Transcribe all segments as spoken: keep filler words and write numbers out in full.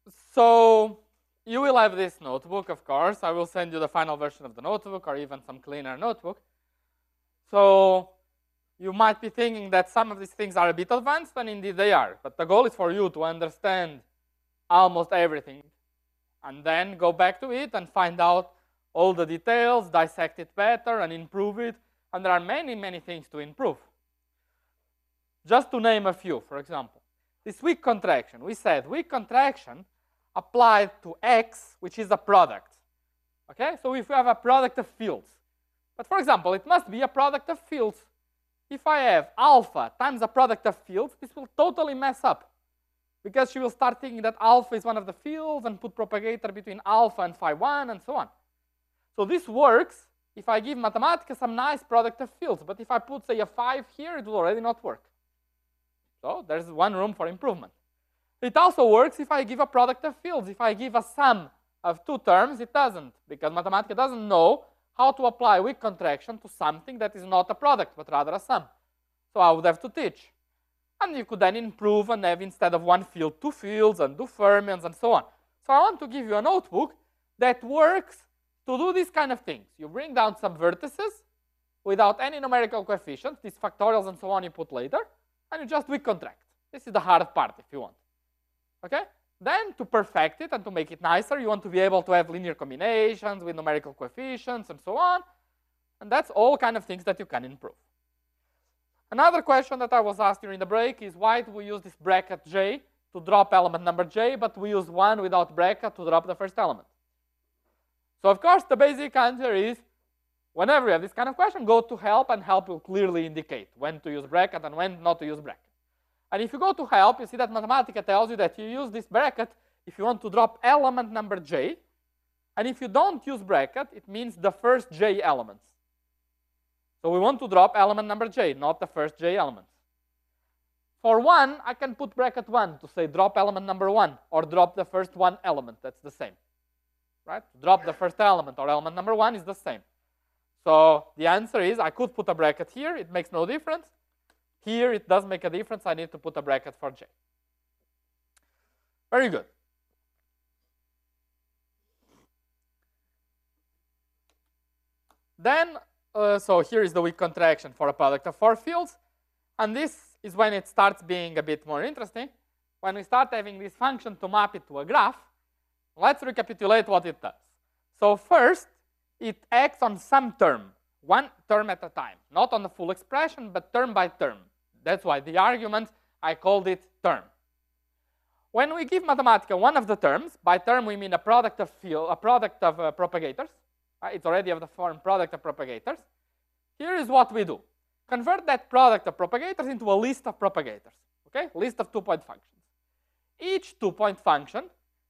so you will have this notebook, of course. I will send you the final version of the notebook or even some cleaner notebook. So you might be thinking that some of these things are a bit advanced, and indeed they are. But the goal is for you to understand almost everything and then go back to it and find out all the details, dissect it better, and improve it. And there are many, many things to improve. Just to name a few, for example, this weak contraction. We said weak contraction applied to X, which is a product. Okay, so if we have a product of fields, but for example, it must be a product of fields. If I have alpha times a product of fields, this will totally mess up, because she will start thinking that alpha is one of the fields and put propagator between alpha and phi one and so on. So this works if I give Mathematica some nice product of fields, but if I put, say, a five here, it will already not work. So there's one room for improvement. It also works if I give a product of fields. If I give a sum of two terms, it doesn't, because Mathematica doesn't know how to apply weak contraction to something that is not a product, but rather a sum. So I would have to teach. And you could then improve and have, instead of one field, two fields, and do fermions, and so on. So I want to give you a notebook that works to do these kind of things. You bring down some vertices without any numerical coefficients, these factorials and so on you put later, and you just weak contract. This is the hard part, if you want. Okay? Then, to perfect it and to make it nicer, you want to be able to have linear combinations with numerical coefficients and so on. And that's all kind of things that you can improve. Another question that I was asked during the break is, why do we use this bracket J to drop element number J, but we use one without bracket to drop the first element? So, of course, the basic answer is, whenever you have this kind of question, go to help, and help will clearly indicate when to use bracket and when not to use bracket. And if you go to help, you see that Mathematica tells you that you use this bracket if you want to drop element number J. And if you don't use bracket, it means the first J elements. So we want to drop element number J, not the first J elements. For one, I can put bracket one to say drop element number one, or drop the first one element. That's the same. Right? Drop the first element or element number one is the same. So the answer is, I could put a bracket here. It makes no difference. Here, it does make a difference. I need to put a bracket for J. Very good. Then, uh, so here is the weak contraction for a product of four fields. And this is when it starts being a bit more interesting. When we start having this function to map it to a graph, let's recapitulate what it does. So first, it acts on some term, one term at a time. Not on the full expression, but term by term. That's why the argument, I called it term. When we give Mathematica one of the terms, by term we mean a product of field, a product of uh, propagators. Right? It's already of the form product of propagators. Here is what we do. Convert that product of propagators into a list of propagators. Okay? List of two-point functions. Each two-point function,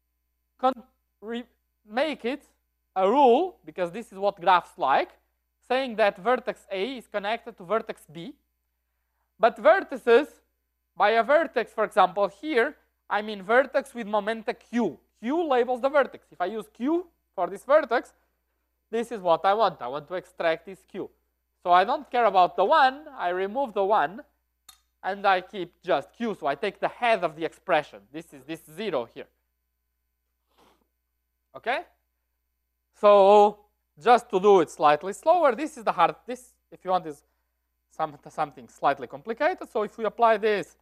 make it a rule, because this is what graphs like, saying that vertex A is connected to vertex B. But vertices, by a vertex, for example, here, I mean vertex with momenta Q. Q labels the vertex. If I use Q for this vertex, this is what I want. I want to extract this Q. So I don't care about the one. I remove the one, and I keep just Q. So I take the head of the expression. This is this zero here. Okay? So just to do it slightly slower, this is the hard, this, if you want, is some, something slightly complicated. So if we apply this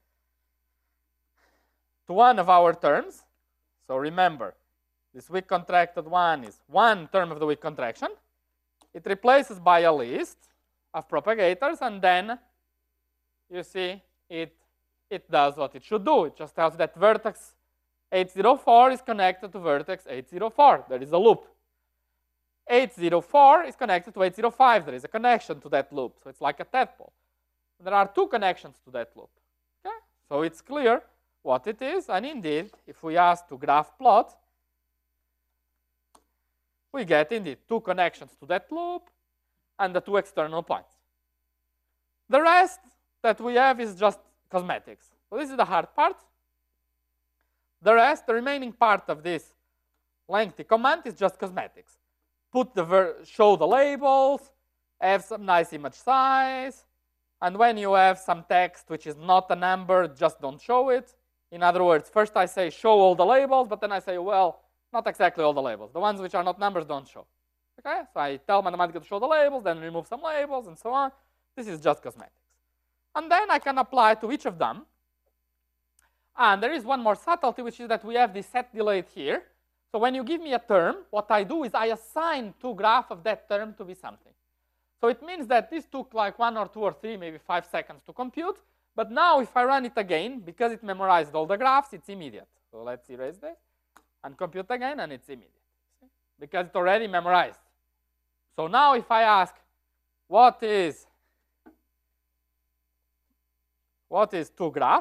to one of our terms, so remember, this weak contracted one is one term of the weak contraction. It replaces by a list of propagators, and then you see it, it does what it should do. It just tells that vertex eight zero four is connected to vertex eight zero four. There is a loop. eight zero four is connected to eight zero five. There is a connection to that loop. So it's like a tadpole. There are two connections to that loop. Okay? So it's clear what it is. And indeed, if we ask to graph plot, we get indeed two connections to that loop and the two external points. The rest that we have is just cosmetics. So this is the hard part. The rest, the remaining part of this lengthy command is just cosmetics. Put the ver show the labels, have some nice image size, and when you have some text which is not a number, just don't show it. In other words, first I say show all the labels, but then I say, well, not exactly all the labels. The ones which are not numbers don't show. Okay, so I tell Mathematica to show the labels, then remove some labels, and so on. This is just cosmetics. And then I can apply to each of them. And there is one more subtlety, which is that we have this set delayed here. So when you give me a term, what I do is I assign to graph of that term to be something. So it means that this took like one or two or three, maybe five seconds to compute. But now if I run it again, because it memorized all the graphs, it's immediate. So let's erase this and compute again, and it's immediate. Because it's already memorized. So now if I ask, what is, what is two graph?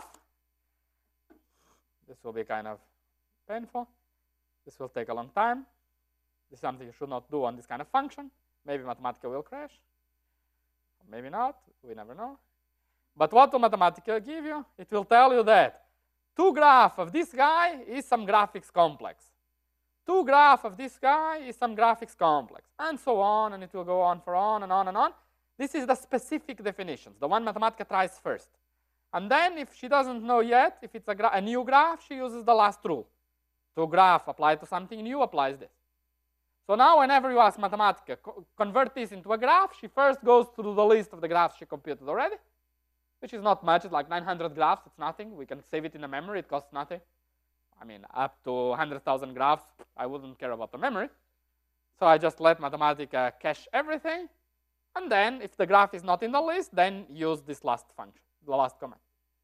This will be kind of painful. This will take a long time. This is something you should not do on this kind of function. Maybe Mathematica will crash. Maybe not. We never know. But what will Mathematica give you? It will tell you that two graph of this guy is some graphics complex. Two graph of this guy is some graphics complex. And so on, and it will go on for on and on and on. This is the specific definitions, the one Mathematica tries first. And then if she doesn't know yet, if it's a, gra a new graph, she uses the last rule. To graph applied to something new applies this. So now whenever you ask Mathematica, co convert this into a graph, she first goes through the list of the graphs she computed already, which is not much. It's like nine hundred graphs. It's nothing. We can save it in the memory. It costs nothing. I mean, up to one hundred thousand graphs, I wouldn't care about the memory. So I just let Mathematica cache everything. And then if the graph is not in the list, then use this last function, the last command.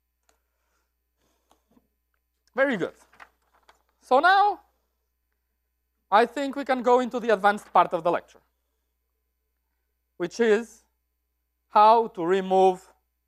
Very good. So now I think we can go into the advanced part of the lecture, which is how to remove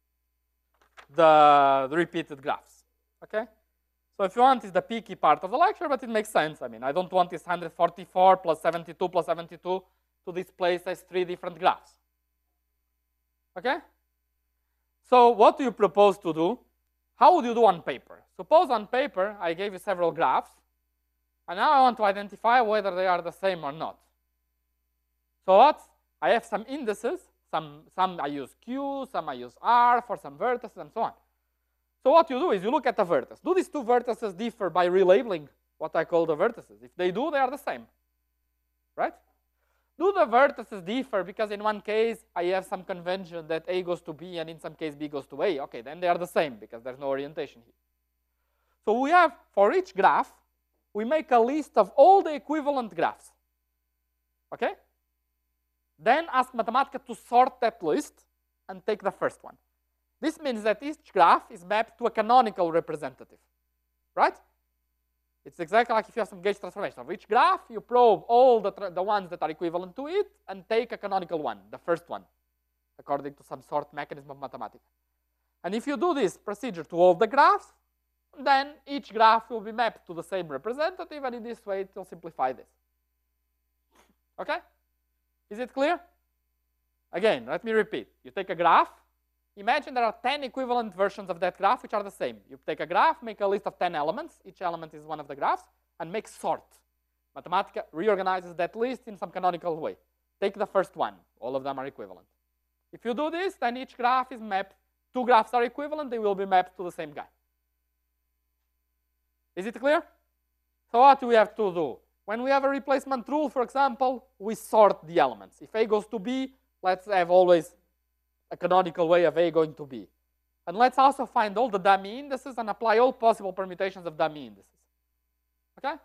the, the repeated graphs. Okay? So if you want, it's the picky part of the lecture, but it makes sense. I mean, I don't want this one hundred forty-four plus seventy-two plus seventy-two to displace as three different graphs. Okay? So what do you propose to do? How would you do on paper? Suppose on paper I gave you several graphs, and now I want to identify whether they are the same or not. So what? I have some indices. Some, some I use Q, some I use R for some vertices, and so on. So what you do is you look at the vertex. Do these two vertices differ by relabeling what I call the vertices? If they do, they are the same, right? Do the vertices differ because in one case I have some convention that A goes to B and in some case B goes to A? Okay, then they are the same because there's no orientation here. So we have, for each graph, we make a list of all the equivalent graphs, okay? Then ask Mathematica to sort that list and take the first one. This means that each graph is mapped to a canonical representative, right? It's exactly like if you have some gauge transformation. Of each graph, you probe all the, the ones that are equivalent to it and take a canonical one, the first one, according to some sort mechanism of Mathematica. And if you do this procedure to all the graphs, then each graph will be mapped to the same representative, and in this way it will simplify this. Okay? Is it clear? Again, let me repeat. You take a graph. Imagine there are ten equivalent versions of that graph which are the same. You take a graph, make a list of ten elements. Each element is one of the graphs, and make sort. Mathematica reorganizes that list in some canonical way. Take the first one. All of them are equivalent. If you do this, then each graph is mapped. Two graphs are equivalent. They will be mapped to the same guy. Is it clear? So what do we have to do? When we have a replacement rule, for example, we sort the elements. If A goes to B, let's have always a canonical way of A going to B. And let's also find all the dummy indices and apply all possible permutations of dummy indices. Okay?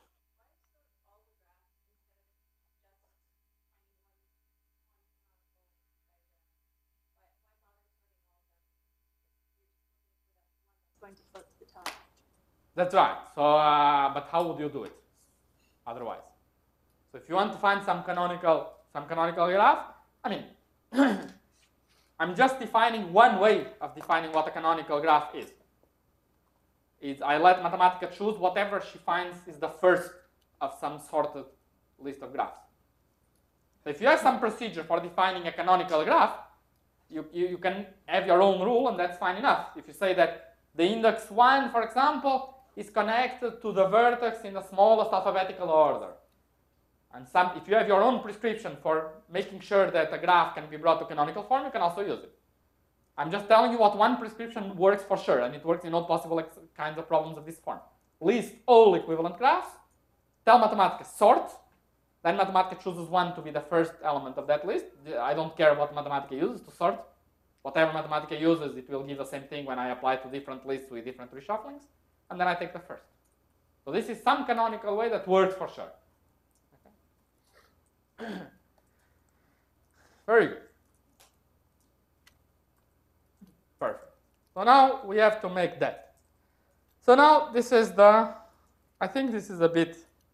That's right. So, uh, but how would you do it otherwise? So if you want to find some canonical, some canonical graph, I mean, I'm just defining one way of defining what a canonical graph is. Is I let Mathematica choose whatever she finds is the first of some sorted list of graphs. So if you have some procedure for defining a canonical graph, you, you, you can have your own rule, and that's fine enough. If you say that the index one, for example, is connected to the vertex in the smallest alphabetical order. And some, if you have your own prescription for making sure that a graph can be brought to canonical form, you can also use it. I'm just telling you what one prescription works for sure, and it works in all possible kinds of problems of this form. List all equivalent graphs, tell Mathematica sort, then Mathematica chooses one to be the first element of that list. I don't care what Mathematica uses to sort. Whatever Mathematica uses, it will give the same thing when I apply to different lists with different reshufflings, and then I take the first. So this is some canonical way that works for sure. Okay. Very good. Perfect. So now we have to make that. So now this is the, I think this is a bit,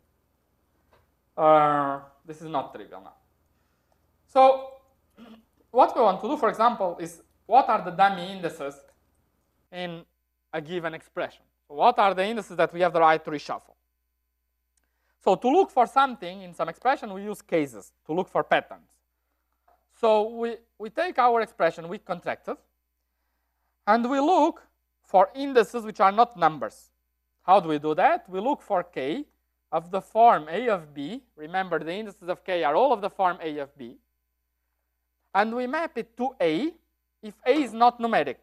uh, this is not trivial now. So what we want to do, for example, is what are the dummy indices in a given expression? So what are the indices that we have the right to reshuffle? So to look for something in some expression, we use cases to look for patterns. So we, we take our expression we contracted, and we look for indices which are not numbers. How do we do that? We look for k of the form a of b. Remember, the indices of k are all of the form a of b. And we map it to a if a is not numeric.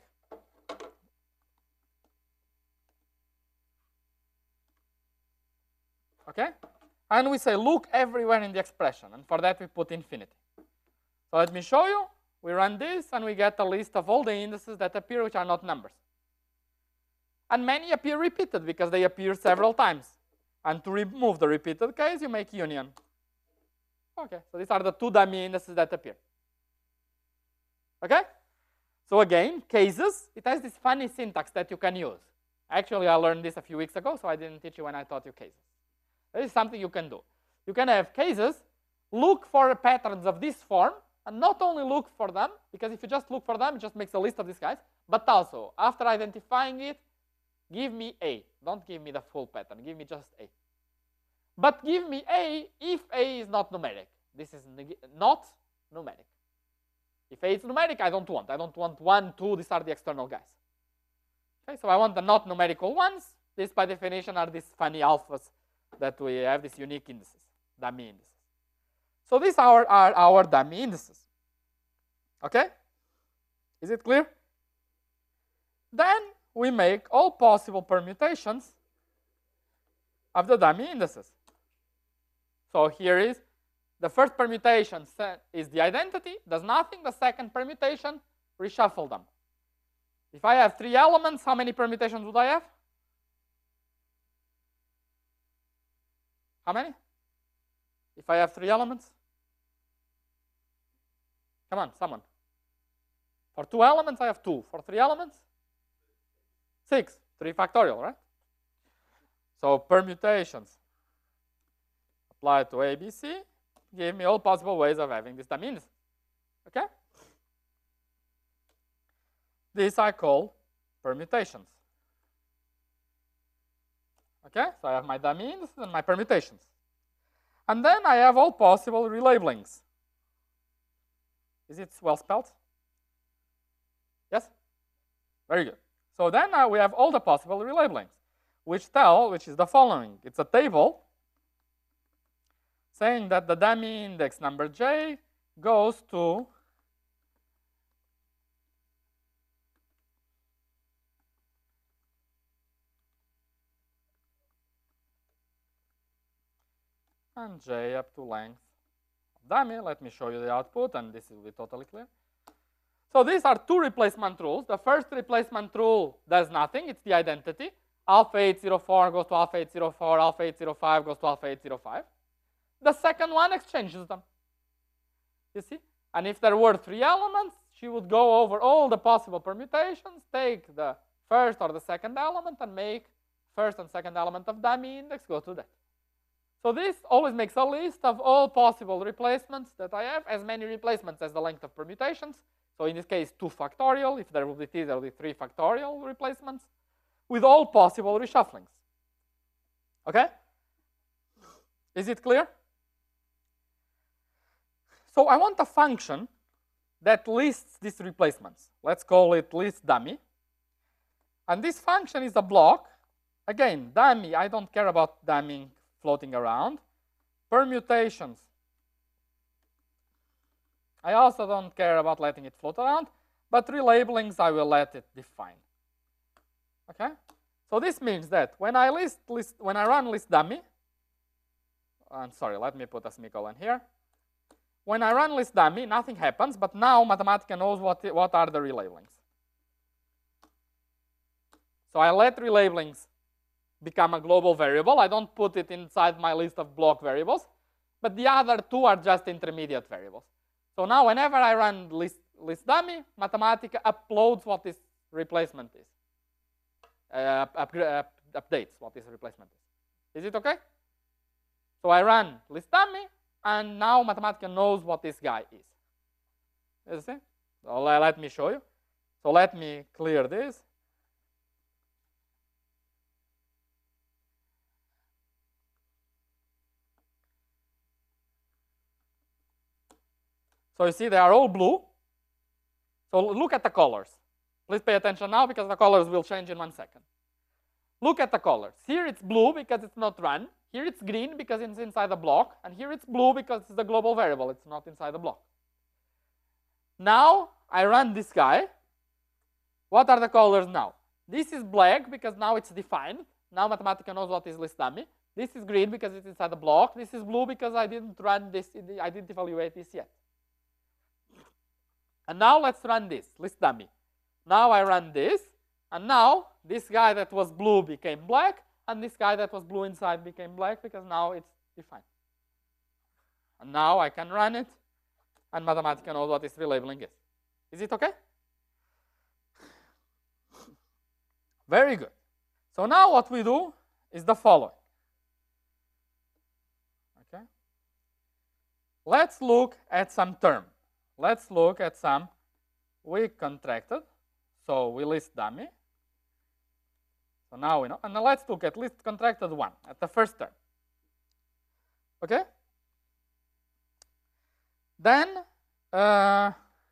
Okay? And we say look everywhere in the expression, and for that we put infinity. So let me show you. We run this, and we get a list of all the indices that appear which are not numbers. And many appear repeated because they appear several times. And to remove the repeated case, you make union. Okay, so these are the two dummy indices that appear. Okay? So again, cases, it has this funny syntax that you can use. Actually, I learned this a few weeks ago, so I didn't teach you when I taught you cases. This is something you can do. You can have cases, look for patterns of this form, and not only look for them, because if you just look for them, it just makes a list of these guys, but also, after identifying it, give me A. Don't give me the full pattern. Give me just A. But give me A if A is not numeric. This is not numeric. If A is numeric, I don't want. I don't want one, two. These are the external guys. Okay, so I want the not numerical ones. These, by definition, are these funny alphas that we have, these unique indices, dummy indices. So these are, are our dummy indices. Okay? Is it clear? Then we make all possible permutations of the dummy indices. So here is the first permutation is the identity, does nothing. The second permutation, reshuffle them. If I have three elements, how many permutations would I have? How many? If I have three elements? Come on, someone. For two elements, I have two. For three elements? Six. Three factorial, right? So permutations applied to A, B, C give me all possible ways of having this dummy index. Okay? This I call permutations. Okay? So I have my dummy indices and my permutations. And then I have all possible relabelings. Is it well spelled? Yes? Very good. So then uh, we have all the possible relabelings, which tell, which is the following. It's a table saying that the dummy index number j goes to and j up to length of dummy. Let me show you the output, and this will be totally clear. So these are two replacement rules. The first replacement rule does nothing. It's the identity. Alpha eight zero four goes to alpha eight zero four, alpha eight zero five goes to alpha eight zero five. The second one exchanges them. You see? And if there were three elements, she would go over all the possible permutations, take the first or the second element, and make first and second element of dummy index go to that. So this always makes a list of all possible replacements that I have, as many replacements as the length of permutations. So in this case, two factorial. If there will be t, there will be three factorial replacements with all possible reshufflings. Okay? Is it clear? So I want a function that lists these replacements. Let's call it list dummy. And this function is a block. Again, dummy, I don't care about dummy floating around. Permutations, I also don't care about letting it float around. but relabelings I will let it define. Okay? So this means that when I list, list when I run list dummy, I'm sorry, let me put a semicolon here. When I run list dummy, nothing happens, but now Mathematica knows what, what are the relabelings. So I let relabelings become a global variable. I don't put it inside my list of block variables, but the other two are just intermediate variables. So now whenever I run list, list dummy, Mathematica uploads what this replacement is. Uh, up, up, updates what this replacement is. Is it okay? So I run list dummy, and now Mathematica knows what this guy is. You see? So let me show you. So let me clear this. So you see they are all blue. So look at the colors. Please pay attention now because the colors will change in one second. Look at the colors. Here it's blue because it's not run. Here it's green because it's inside the block. And here it's blue because it's the global variable. It's not inside the block. Now I run this guy. What are the colors now? This is black because now it's defined. Now Mathematica knows what is list dummy. This is green because it's inside the block. This is blue because I didn't run this, I didn't evaluate this yet. And now let's run this, list dummy. Now I run this, and now this guy that was blue became black, and this guy that was blue inside became black because now it's defined. And now I can run it, and Mathematica knows what this relabeling is. Is it okay? Very good. So now what we do is the following. Okay. Let's look at some term. Let's look at some weak contracted. So we list dummy. So now we know. And now let's look at list contracted one, at the first term. Okay? Then, uh,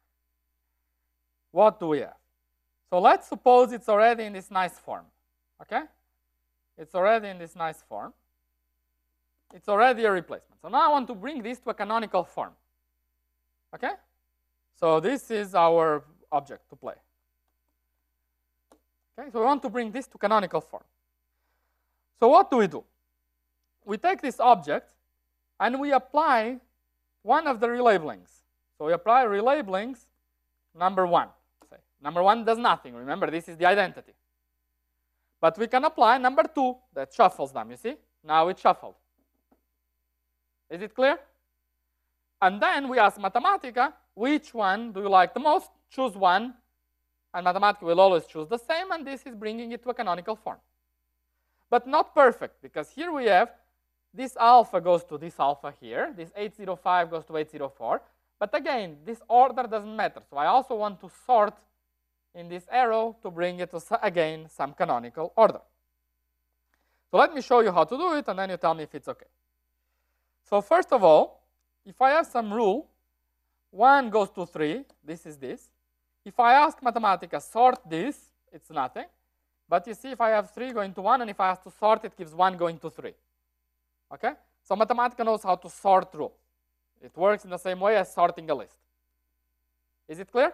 what do we have? So let's suppose it's already in this nice form. Okay? It's already in this nice form. It's already a replacement. So now I want to bring this to a canonical form. Okay? So this is our object to play. Okay, so we want to bring this to canonical form. So what do we do? We take this object and we apply one of the relabelings. So we apply relabelings number one. Say. Number one does nothing. Remember, this is the identity. But we can apply number two that shuffles them, you see? Now it's shuffled. Is it clear? And then we ask Mathematica, which one do you like the most? Choose one, and Mathematica will always choose the same, and this is bringing it to a canonical form. But not perfect, because here we have this alpha goes to this alpha here, this eight zero five goes to eight zero four, but again, this order doesn't matter, so I also want to sort in this arrow to bring it to, again, some canonical order. So let me show you how to do it, and then you tell me if it's okay. So first of all, if I have some rule, one goes to three, this is this. If I ask Mathematica, sort this, it's nothing. But you see, if I have three going to one, and if I ask to sort, it gives one going to three. Okay? So Mathematica knows how to sort rules. It works in the same way as sorting a list. Is it clear?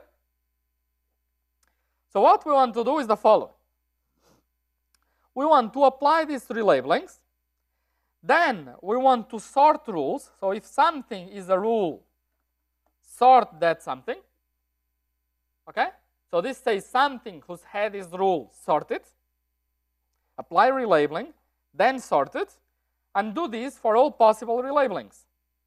So what we want to do is the following. We want to apply these relabelings. Then we want to sort rules. So if something is a rule, sort that something. Okay? So this says something whose head is rule, sort it. Apply relabeling, then sort it, and do this for all possible relabelings.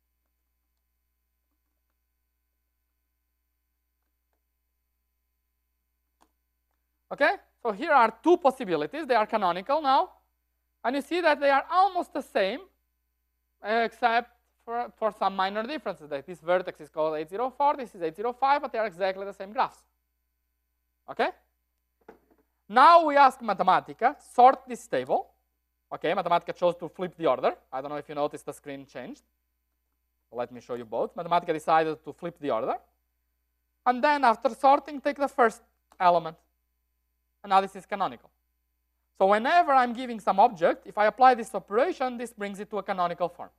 Okay? So here are two possibilities. They are canonical now. And you see that they are almost the same, except for, for some minor differences. That this vertex is called eight zero four, this is eight zero five, but they are exactly the same graphs. Okay? Now we ask Mathematica, sort this table. Okay, Mathematica chose to flip the order. I don't know if you noticed the screen changed. Let me show you both. Mathematica decided to flip the order. And then after sorting, take the first element. And now this is canonical. So whenever I'm giving some object, if I apply this operation, this brings it to a canonical form.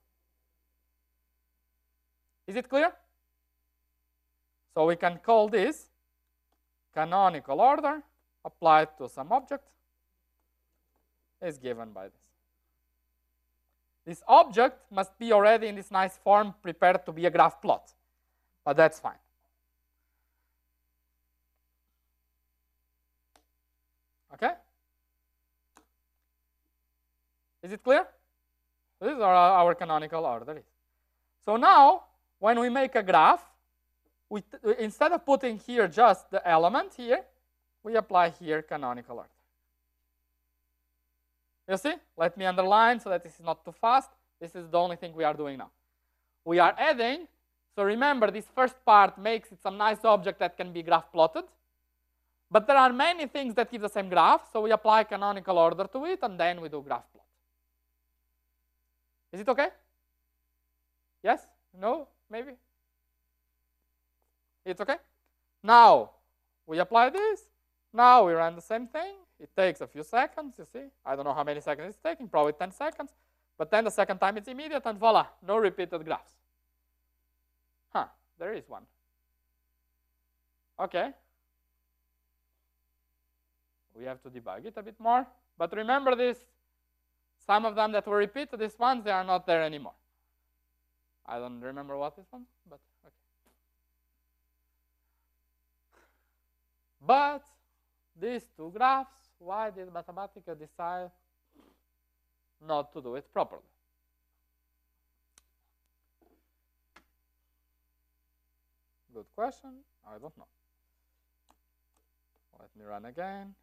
Is it clear? So we can call this canonical order applied to some object is given by this. This object must be already in this nice form prepared to be a graph plot, but that's fine. Okay? Is it clear? This is our, our canonical order. So now, when we make a graph, we instead of putting here just the element here, we apply here canonical order. You see? Let me underline so that this is not too fast. This is the only thing we are doing now. We are adding, so remember this first part makes it some nice object that can be graph plotted. But there are many things that give the same graph, so we apply canonical order to it, and then we do graph plot. Is it okay? Yes? No? Maybe? It's okay? Now, we apply this. Now we run the same thing. It takes a few seconds, you see. I don't know how many seconds it's taking, probably ten seconds. But then the second time it's immediate, and voila, no repeated graphs. Huh, there is one. Okay. We have to debug it a bit more. But remember this, some of them that were repeated, these ones, they are not there anymore. I don't remember what this one, but okay. But these two graphs, why did Mathematica decide not to do it properly? Good question. I don't know. Let me run again.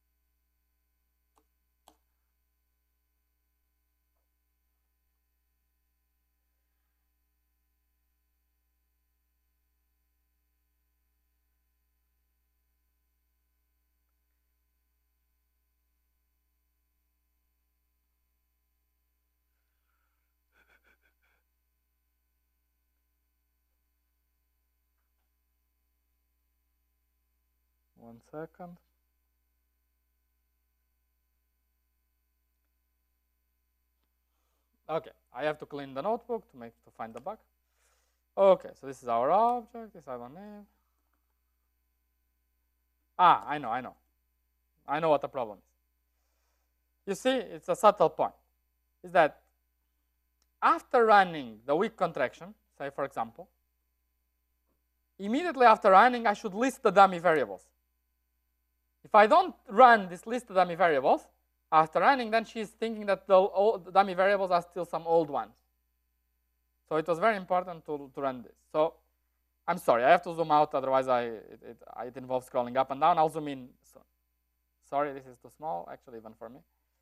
One second. Okay, I have to clean the notebook to make to find the bug. Okay, so this is our object. This I don't need. Ah, I know, I know. I know what the problem is. You see, it's a subtle point. Is that after running the weak contraction, say for example, immediately after running, I should list the dummy variables. If I don't run this list of dummy variables, after running, then she's thinking that the, old, the dummy variables are still some old ones. So it was very important to, to run this. So I'm sorry, I have to zoom out, otherwise I, it, it, it involves scrolling up and down. I'll zoom in soon. Sorry, this is too small, actually, even for me.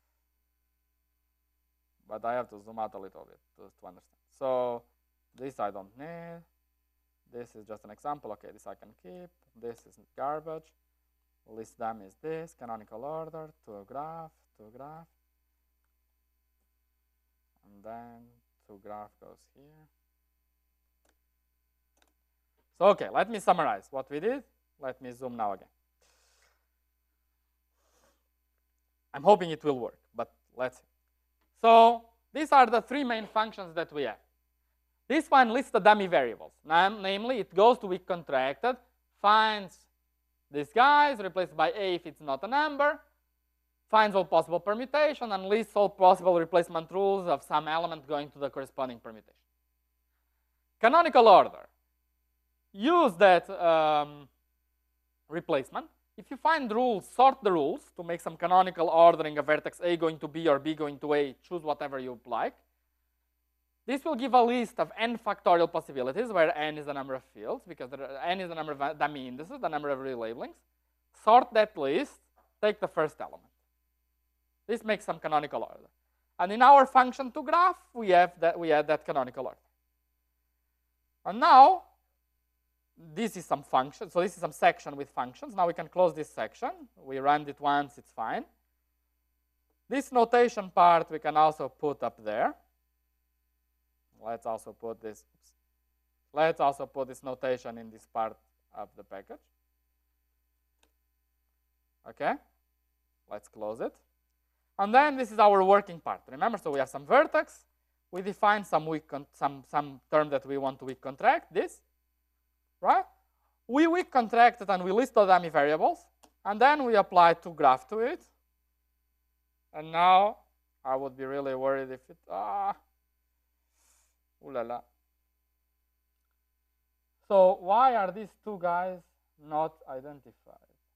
But I have to zoom out a little bit to, to understand. So this I don't need. This is just an example. Okay, this I can keep. This is garbage. List them is this, canonical order, to a graph, to a graph. And then to graph goes here. So, okay, let me summarize what we did. Let me zoom now again. I'm hoping it will work, but let's see. So, these are the three main functions that we have. This one lists the dummy variables. Namely, it goes to weak contracted, finds these guys, replaced by A if it's not a number, finds all possible permutation, and lists all possible replacement rules of some element going to the corresponding permutation. Canonical order. Use that um, replacement. If you find rules, sort the rules to make some canonical ordering of vertex A going to B or B going to A. Choose whatever you like. This will give a list of n factorial possibilities, where n is the number of fields, because n is the number of dummy indices, the number of relabelings. Sort that list, take the first element. This makes some canonical order. And in our function to graph, we have that we add that canonical order. And now, this is some function. So this is some section with functions. Now we can close this section. We run it once, it's fine. This notation part we can also put up there. Let's also put this, oops. Let's also put this notation in this part of the package. Okay, let's close it. And then this is our working part. Remember, so we have some vertex. We define some weak, some, some term that we want to weak contract, this, right? we, we contract it and we list the dummy variables, and then we apply toGraph to it. And now I would be really worried if it, ah, ooh la la. So why are these two guys not identified?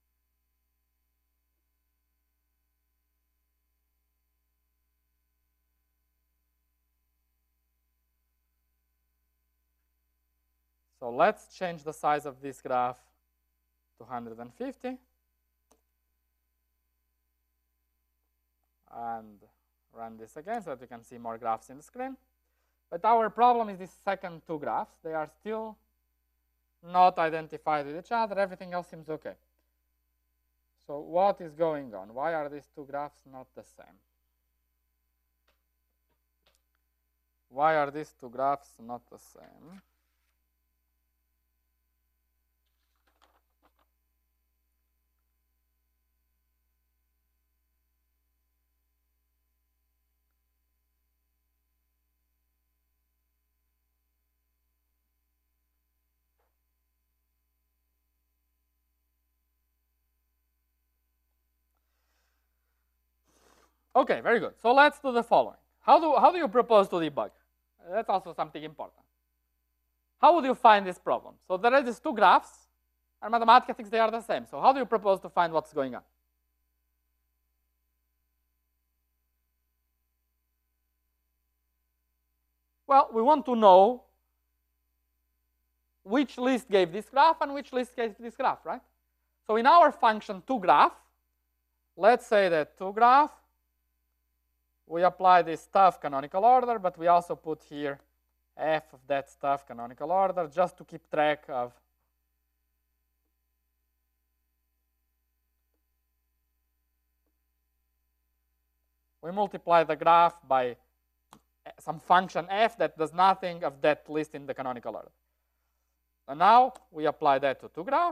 So let's change the size of this graph to one hundred fifty. And run this again so that we can see more graphs in the screen. But our problem is these second two graphs. They are still not identified with each other. Everything else seems okay. So what is going on? Why are these two graphs not the same? Why are these two graphs not the same? Okay, very good. So let's do the following. How do, how do you propose to debug? That's also something important. How would you find this problem? So there are these two graphs, and Mathematica thinks they are the same. So how do you propose to find what's going on? Well, we want to know which list gave this graph and which list gave this graph, right? So in our function toGraph, let's say that toGraph, we apply this stuff canonical order, but we also put here f of that stuff canonical order just to keep track of we multiply the graph by some function f that does nothing of that list in the canonical order. And now we apply that to toGraph,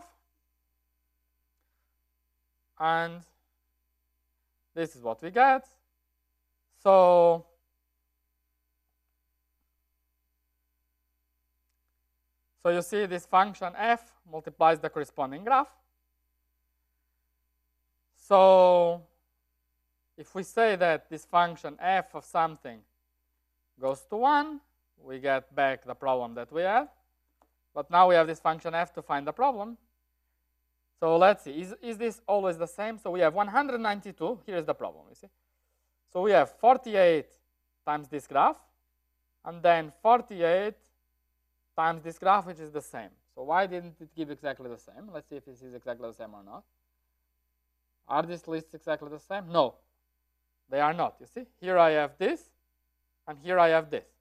and this is what we get. So So you see this function f multiplies the corresponding graph. So if we say that this function f of something goes to one, we get back the problem that we had. But now we have this function f to find the problem. So let's see, is, is this always the same? So we have one hundred ninety-two, here's the problem, you see. So we have forty-eight times this graph, and then forty-eight times this graph, which is the same. So why didn't it give exactly the same? Let's see if this is exactly the same or not. Are these lists exactly the same? No, they are not, you see. Here I have this, and here I have this.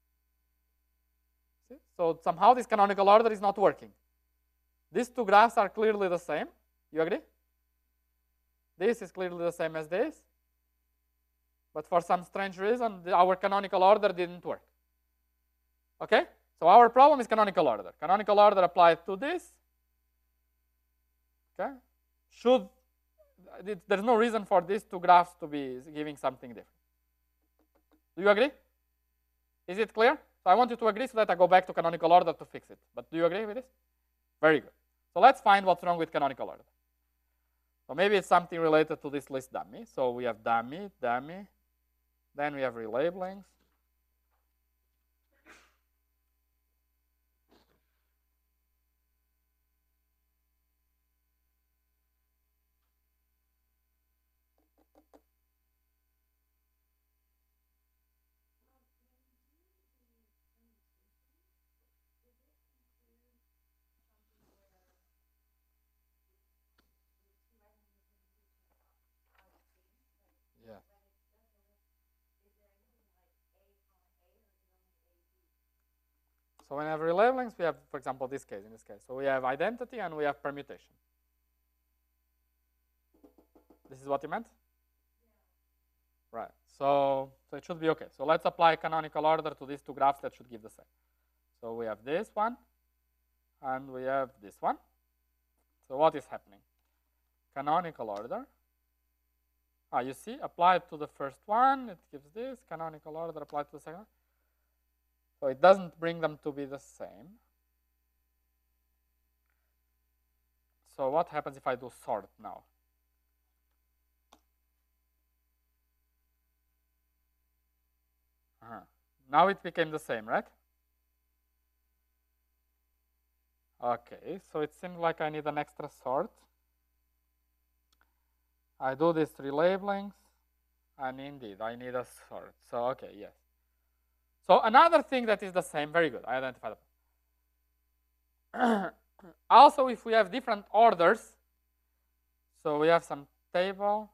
See? So somehow this canonical order is not working. These two graphs are clearly the same. You agree? This is clearly the same as this. But for some strange reason, the, our canonical order didn't work. Okay? So our problem is canonical order. Canonical order applied to this. Okay? Should, it, there's no reason for these two graphs to be giving something different. Do you agree? Is it clear? So I want you to agree so that I go back to canonical order to fix it. But do you agree with this? Very good. So let's find what's wrong with canonical order. So maybe it's something related to this list dummy. So we have dummy, dummy. Then we have relabelings. So when we have relabelings, we have, for example, this case, in this case. So we have identity and we have permutation. This is what you meant? Yeah. Right. So, so it should be okay. So let's apply canonical order to these two graphs that should give the same. So we have this one, and we have this one. So what is happening? Canonical order. Ah, you see, applied to the first one, it gives this. Canonical order applied to the second one. So it doesn't bring them to be the same. So what happens if I do sort now? Uh-huh. Now it became the same, right? Okay, so it seems like I need an extra sort. I do these three labelings, and indeed, I need a sort. So, okay, yes. So another thing that is the same, very good, I identified it. Also, if we have different orders, so we have some table.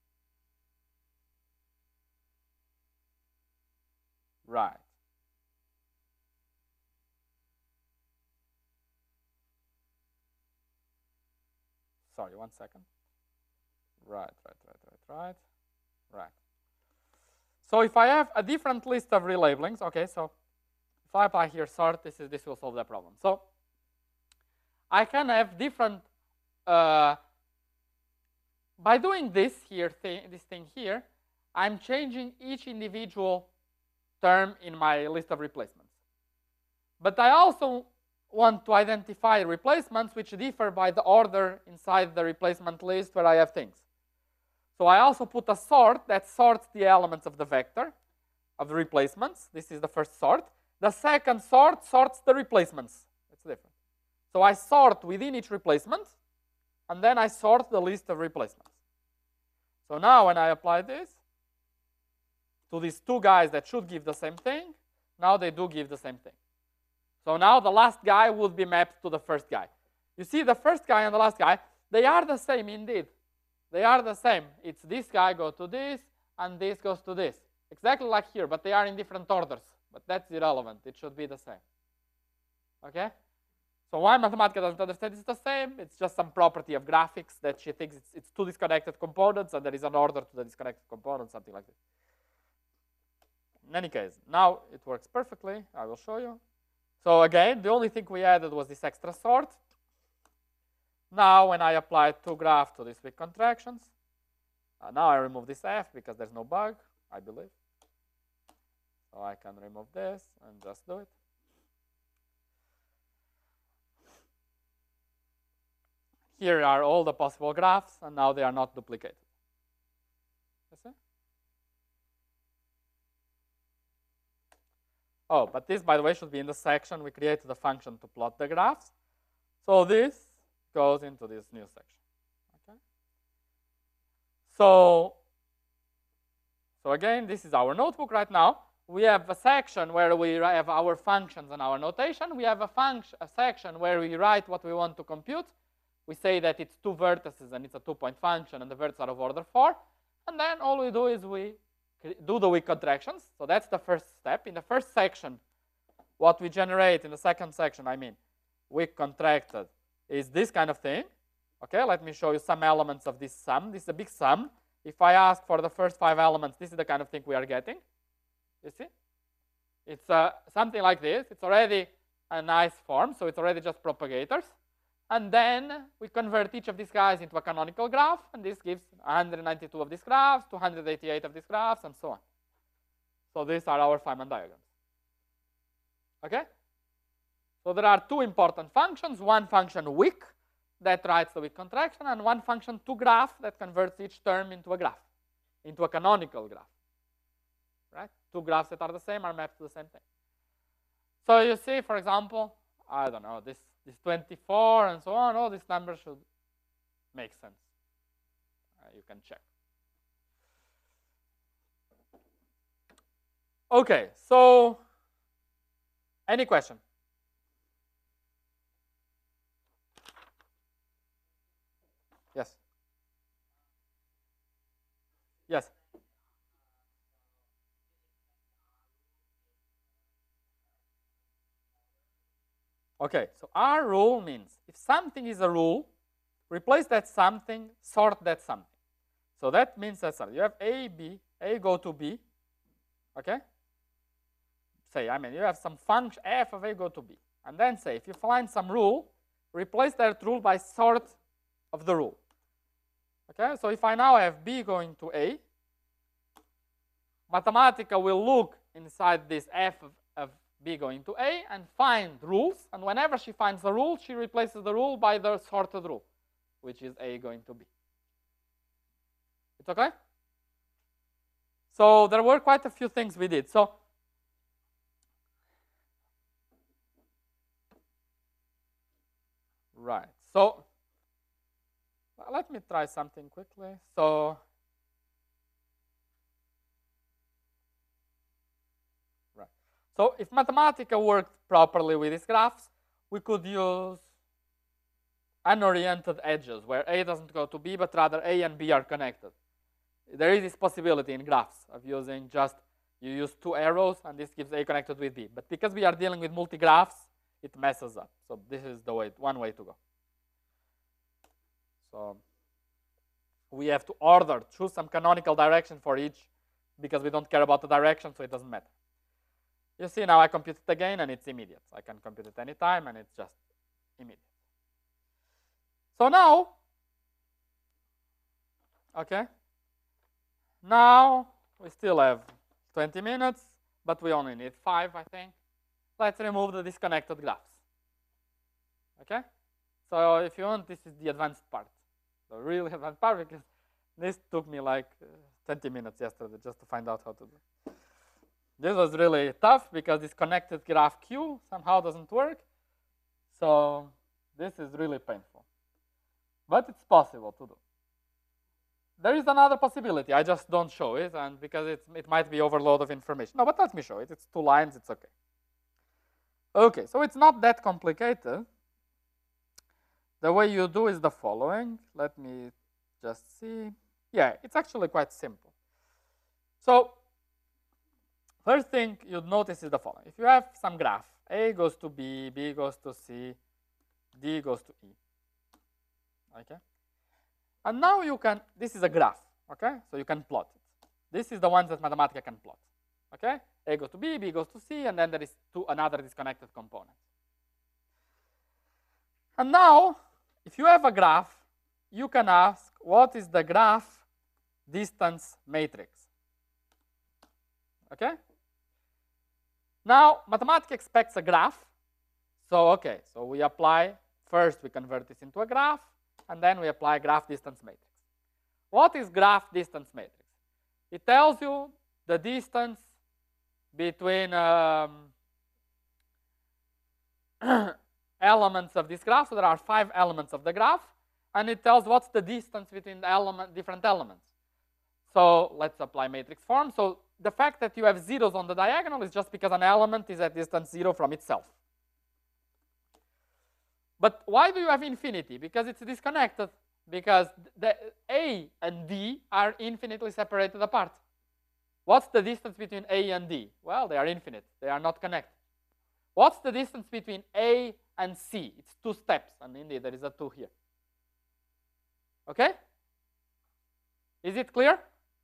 Right. Sorry, one second. Right, right, right, right, right, right. So if I have a different list of relabelings, okay, so if I apply here sort, this is this will solve the problem. So I can have different, uh, by doing this here, thing, this thing here, I'm changing each individual term in my list of replacements. But I also want to identify replacements which differ by the order inside the replacement list where I have things. So I also put a sort that sorts the elements of the vector of the replacements. This is the first sort. The second sort sorts the replacements. It's different. So I sort within each replacement, and then I sort the list of replacements. So now when I apply this to these two guys that should give the same thing, now they do give the same thing. So now the last guy would be mapped to the first guy. You see, the first guy and the last guy, they are the same indeed. They are the same. It's this guy goes to this, and this goes to this. Exactly like here, but they are in different orders. But that's irrelevant. It should be the same. Okay? So why Mathematica doesn't understand it's the same? It's just some property of graphics that she thinks it's, it's two disconnected components, and there is an order to the disconnected components, something like this. In any case, now it works perfectly. I will show you. So again, the only thing we added was this extra sort. Now, when I apply two graph to these weak contractions, uh, now I remove this F because there's no bug, I believe. So I can remove this and just do it. Here are all the possible graphs, and now they are not duplicated. You see? Oh, but this, by the way, should be in the section we created the function to plot the graphs. So this goes into this new section. Okay. So, so again, this is our notebook right now. We have a section where we have our functions and our notation. We have a function, a section where we write what we want to compute. We say that it's two vertices and it's a two-point function, and the vertices are of order four. And then all we do is we do the weak contractions. So that's the first step. In the first section, what we generate in the second section, I mean, weak contracted, is this kind of thing. Okay, let me show you some elements of this sum. This is a big sum. If I ask for the first five elements, this is the kind of thing we are getting. You see? It's uh, something like this. It's already a nice form, so it's already just propagators. And then we convert each of these guys into a canonical graph, and this gives one hundred ninety-two of these graphs, two hundred eighty-eight of these graphs, and so on. So these are our Feynman diagrams. Okay? So there are two important functions, one function weak that writes the weak contraction, and one function toGraph that converts each term into a graph, into a canonical graph. Right? Two graphs that are the same are mapped to the same thing. So you see, for example, I don't know, this, this twenty-four and so on, all these numbers should make sense. Uh, you can check. Okay, so any question? Yes. Yes. Okay, so our rule means if something is a rule, replace that something, sort that something. So that means that you have A, B, A go to B, okay? Say, I mean, you have some function f of A go to B. And then say, if you find some rule, replace that rule by sort of the rule. Okay, so if I now have B going to A, Mathematica will look inside this f of, of B going to A and find rules. And whenever she finds the rule, she replaces the rule by the sorted rule. which is A going to B. It's okay? So there were quite a few things we did. So right. So let me try something quickly. So right. So if Mathematica worked properly with these graphs, we could use unoriented edges where A doesn't go to B, but rather A and B are connected. There is this possibility in graphs of using just, you use two arrows and this gives A connected with B. But because we are dealing with multi-graphs, it messes up. So this is the way, one way to go. So we have to order, choose some canonical direction for each because we don't care about the direction, so it doesn't matter. You see now I compute it again and it's immediate. I can compute it anytime and it's just immediate. So now, okay, now we still have twenty minutes, but we only need five, I think. Let's remove the disconnected graphs. Okay? So if you want, this is the advanced part. The really advanced part, because this took me like twenty minutes yesterday just to find out how to do. This was really tough because this connected graph Q somehow doesn't work. So this is really painful. But it's possible to do. There is another possibility. I just don't show it, and because it's, it might be overload of information. No, but let me show it. It's two lines. It's okay. Okay, so it's not that complicated. The way you do is the following. Let me just see. Yeah, it's actually quite simple. So first thing you'd notice is the following. If you have some graph, A goes to B, B goes to C, D goes to E. Okay? And now you can, this is a graph, okay? So you can plot it. This is the ones that Mathematica can plot, okay? A goes to B, B goes to C, and then there is two, another disconnected component. And now, if you have a graph, you can ask, what is the graph distance matrix? Okay? Now, Mathematica expects a graph. So, okay, so we apply, first we convert this into a graph, and then we apply graph distance matrix. What is graph distance matrix? It tells you the distance between um, elements of this graph. So there are five elements of the graph, and it tells what's the distance between the element, different elements. So let's apply matrix form. So the fact that you have zeros on the diagonal is just because an element is at distance zero from itself. But why do you have infinity? Because it's disconnected. Because the A and D are infinitely separated apart. What's the distance between A and D? Well, they are infinite. They are not connected. What's the distance between A and C? It's two steps, and indeed there is a two here. Okay? Is it clear?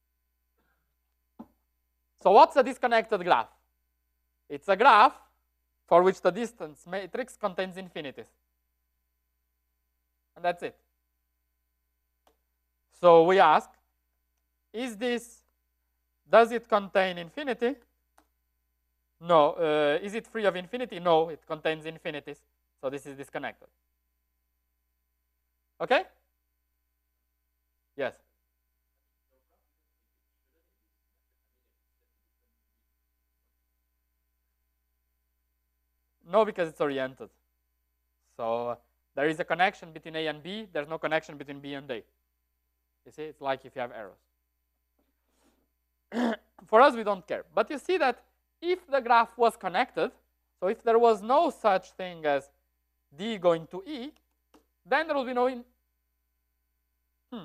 So what's a disconnected graph? It's a graph for which the distance matrix contains infinities. And that's it. So we ask, is this, does it contain infinity? No. Uh, is it free of infinity? No, it contains infinities. So this is disconnected. Okay? Yes. No, because it's oriented. So there is a connection between A and B. There's no connection between B and A. You see, it's like if you have arrows. For us, we don't care. But you see that if the graph was connected, so if there was no such thing as D going to E, then there will be no in. Hmm.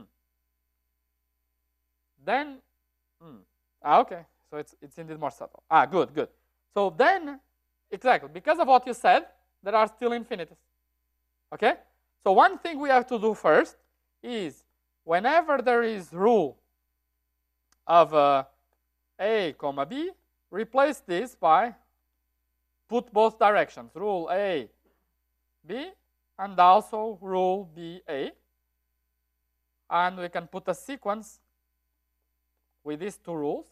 Then, hmm. Ah, okay. So it's it's indeed more subtle. Ah, good, good. So then, exactly, because of what you said, there are still infinities. Okay? So one thing we have to do first is whenever there is rule of uh, A comma B, replace this by put both directions, rule A, B, and also rule B, A. And we can put a sequence with these two rules.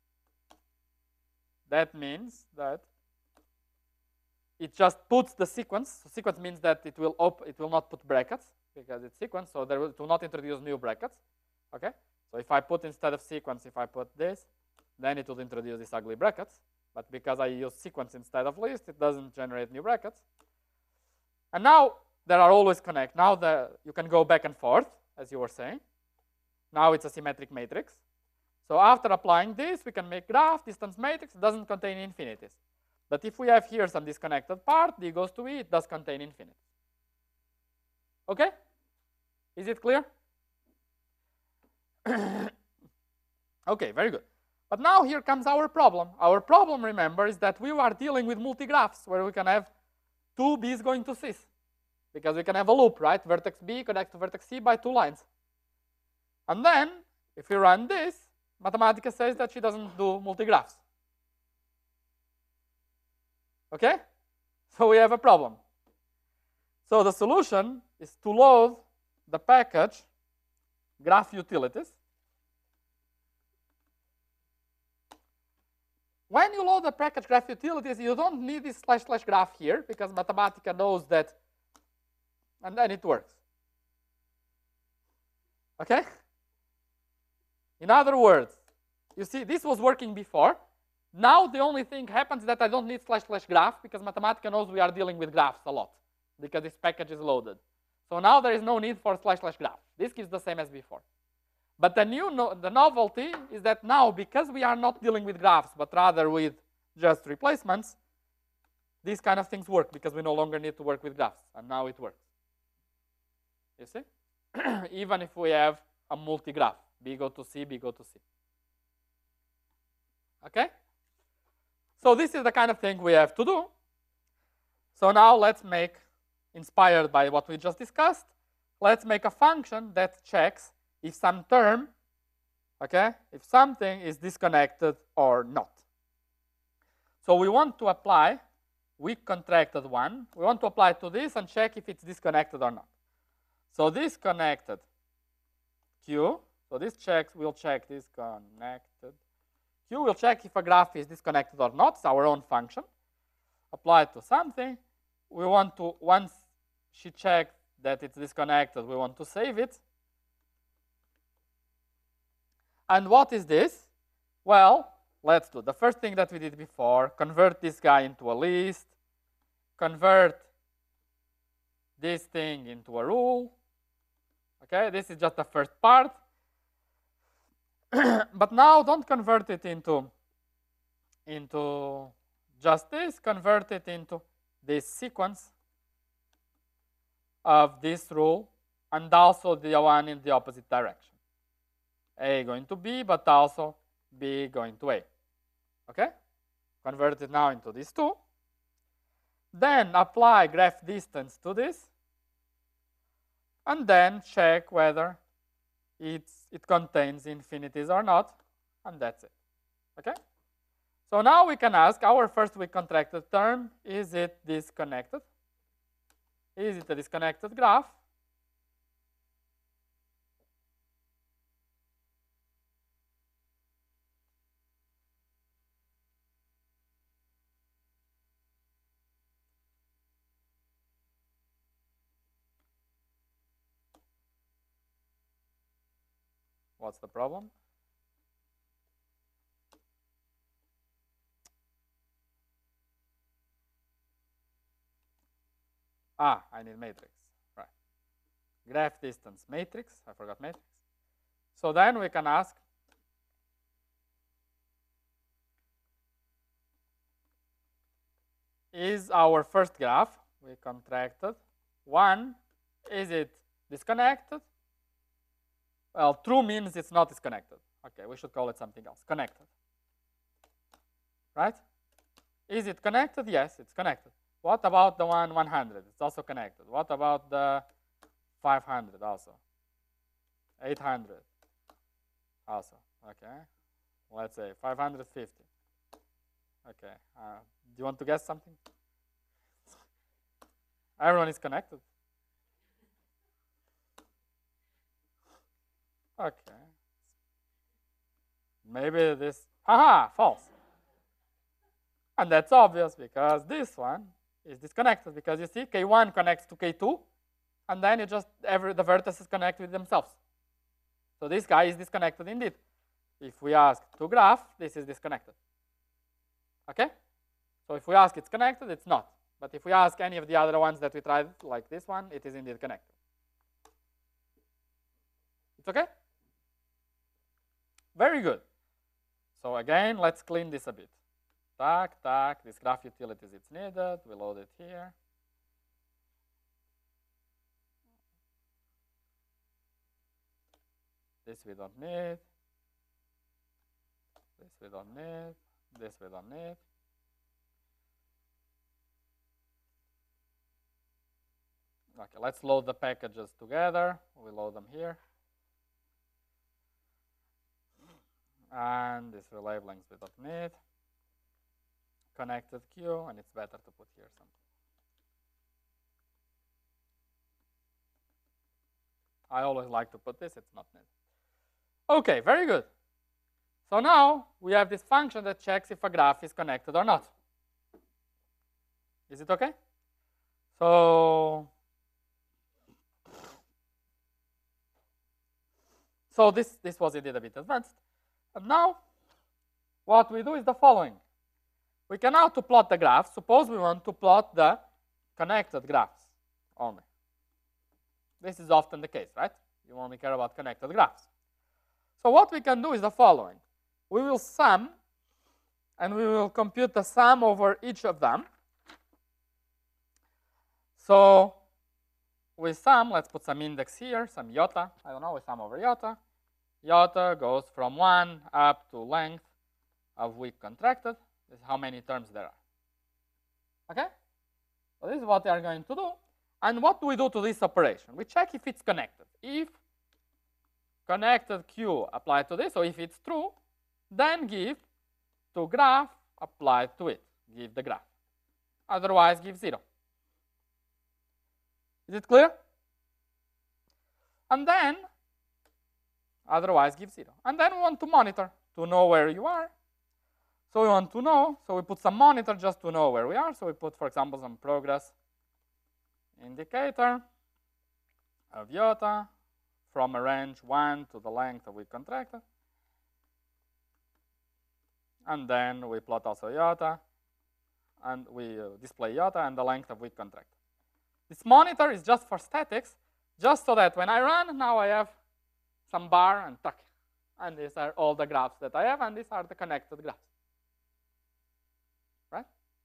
That means that it just puts the sequence. So sequence means that it will op it will not put brackets. because it's sequence, so there will, it will not introduce new brackets. Okay? So if I put instead of sequence, if I put this, then it will introduce these ugly brackets. But because I use sequence instead of list, it doesn't generate new brackets. And now there are always connect. Now the, you can go back and forth, as you were saying. Now it's a symmetric matrix. So after applying this, we can make graph, distance matrix. It doesn't contain infinities. But if we have here some disconnected part, D goes to E, it does contain infinities. Okay? Is it clear? Okay, very good. But now here comes our problem. Our problem, remember, is that we are dealing with multigraphs where we can have two B's going to C's. Because we can have a loop, right? Vertex B connects to vertex C by two lines. And then, if we run this, Mathematica says that she doesn't do multigraphs. Okay? So we have a problem. So the solution is to load the package graph utilities. When you load the package graph utilities, you don't need this slash slash graph here because Mathematica knows that, and then it works. Okay? In other words, you see, this was working before. Now the only thing happens that I don't need slash slash graph because Mathematica knows we are dealing with graphs a lot because this package is loaded. So now there is no need for slash slash graph. This gives the same as before. But the new no the novelty is that now, because we are not dealing with graphs, but rather with just replacements, these kind of things work because we no longer need to work with graphs. And now it works. You see? Even if we have a multi-graph. B go to C, B go to C. Okay? So this is the kind of thing we have to do. So now let's make, inspired by what we just discussed, let's make a function that checks if some term, okay, if something is disconnected or not. So we want to apply weak contracted one. We want to apply to this and check if it's disconnected or not. So this connected Q, so this checks, we'll check disconnected. Q will check if a graph is disconnected or not. It's our own function. Apply it to something. We want to, once she checked that it's disconnected, we want to save it. And what is this? Well, let's do the first thing that we did before. Convert this guy into a list. Convert this thing into a rule. Okay, this is just the first part. But now don't convert it into, into just this. Convert it into this sequence of this rule and also the one in the opposite direction. A going to B, but also B going to A. Okay? Convert it now into these two. Then apply graph distance to this. And then check whether it's, it contains infinities or not. And that's it. Okay? So now we can ask our first weak contracted term, is it disconnected? Is it a disconnected graph? What's the problem? Ah, I need matrix, right. Graph distance matrix, I forgot matrix. So then we can ask, is our first graph, we contracted, one, is it disconnected? Well, true means it's not disconnected. Okay, we should call it something else, connected. Right? Is it connected? Yes, it's connected. What about the one one hundred? It's also connected. What about the five hundred also? eight hundred also, okay. Let's say five hundred fifty. Okay, uh, do you want to guess something? Everyone is connected. Okay. Maybe this, haha, false. And that's obvious because this one is disconnected because you see K one connects to K two and then you just, every, the vertices connect with themselves. So this guy is disconnected indeed. If we ask to graph, this is disconnected. Okay? So if we ask it's connected, it's not. But if we ask any of the other ones that we tried, like this one, it is indeed connected. It's okay? Very good. So again, let's clean this a bit. Tac, tac, this graph utilities it's needed. We load it here. This we don't need. This we don't need. This we don't need. Okay, let's load the packages together. We load them here. And this relay links we don't need. Connected queue, and it's better to put here something. I always like to put this, it's not needed. Okay, very good. So now we have this function that checks if a graph is connected or not. Is it okay? So, so this, this was indeed a bit advanced. And now what we do is the following. We can now to plot the graph. Suppose we want to plot the connected graphs only. This is often the case, right? You only care about connected graphs. So what we can do is the following. We will sum, and we will compute the sum over each of them. So we sum, let's put some index here, some iota. I don't know, we sum over iota. Iota goes from one up to length of weak contracted. This is how many terms there are. Okay? So this is what we are going to do. And what do we do to this operation? We check if it's connected. If connected Q applied to this, so if it's true, then give to graph applied to it. Give the graph. Otherwise, give zero. Is it clear? And then, otherwise, give zero. And then we want to monitor to know where you are. So we want to know, so we put some monitor just to know where we are. So we put, for example, some progress indicator of iota from a range one to the length of weak contracted. And then we plot also iota, and we uh, display iota and the length of weak contracted. This monitor is just for statics, just so that when I run, now I have some bar and tuck. And these are all the graphs that I have, and these are the connected graphs. Right?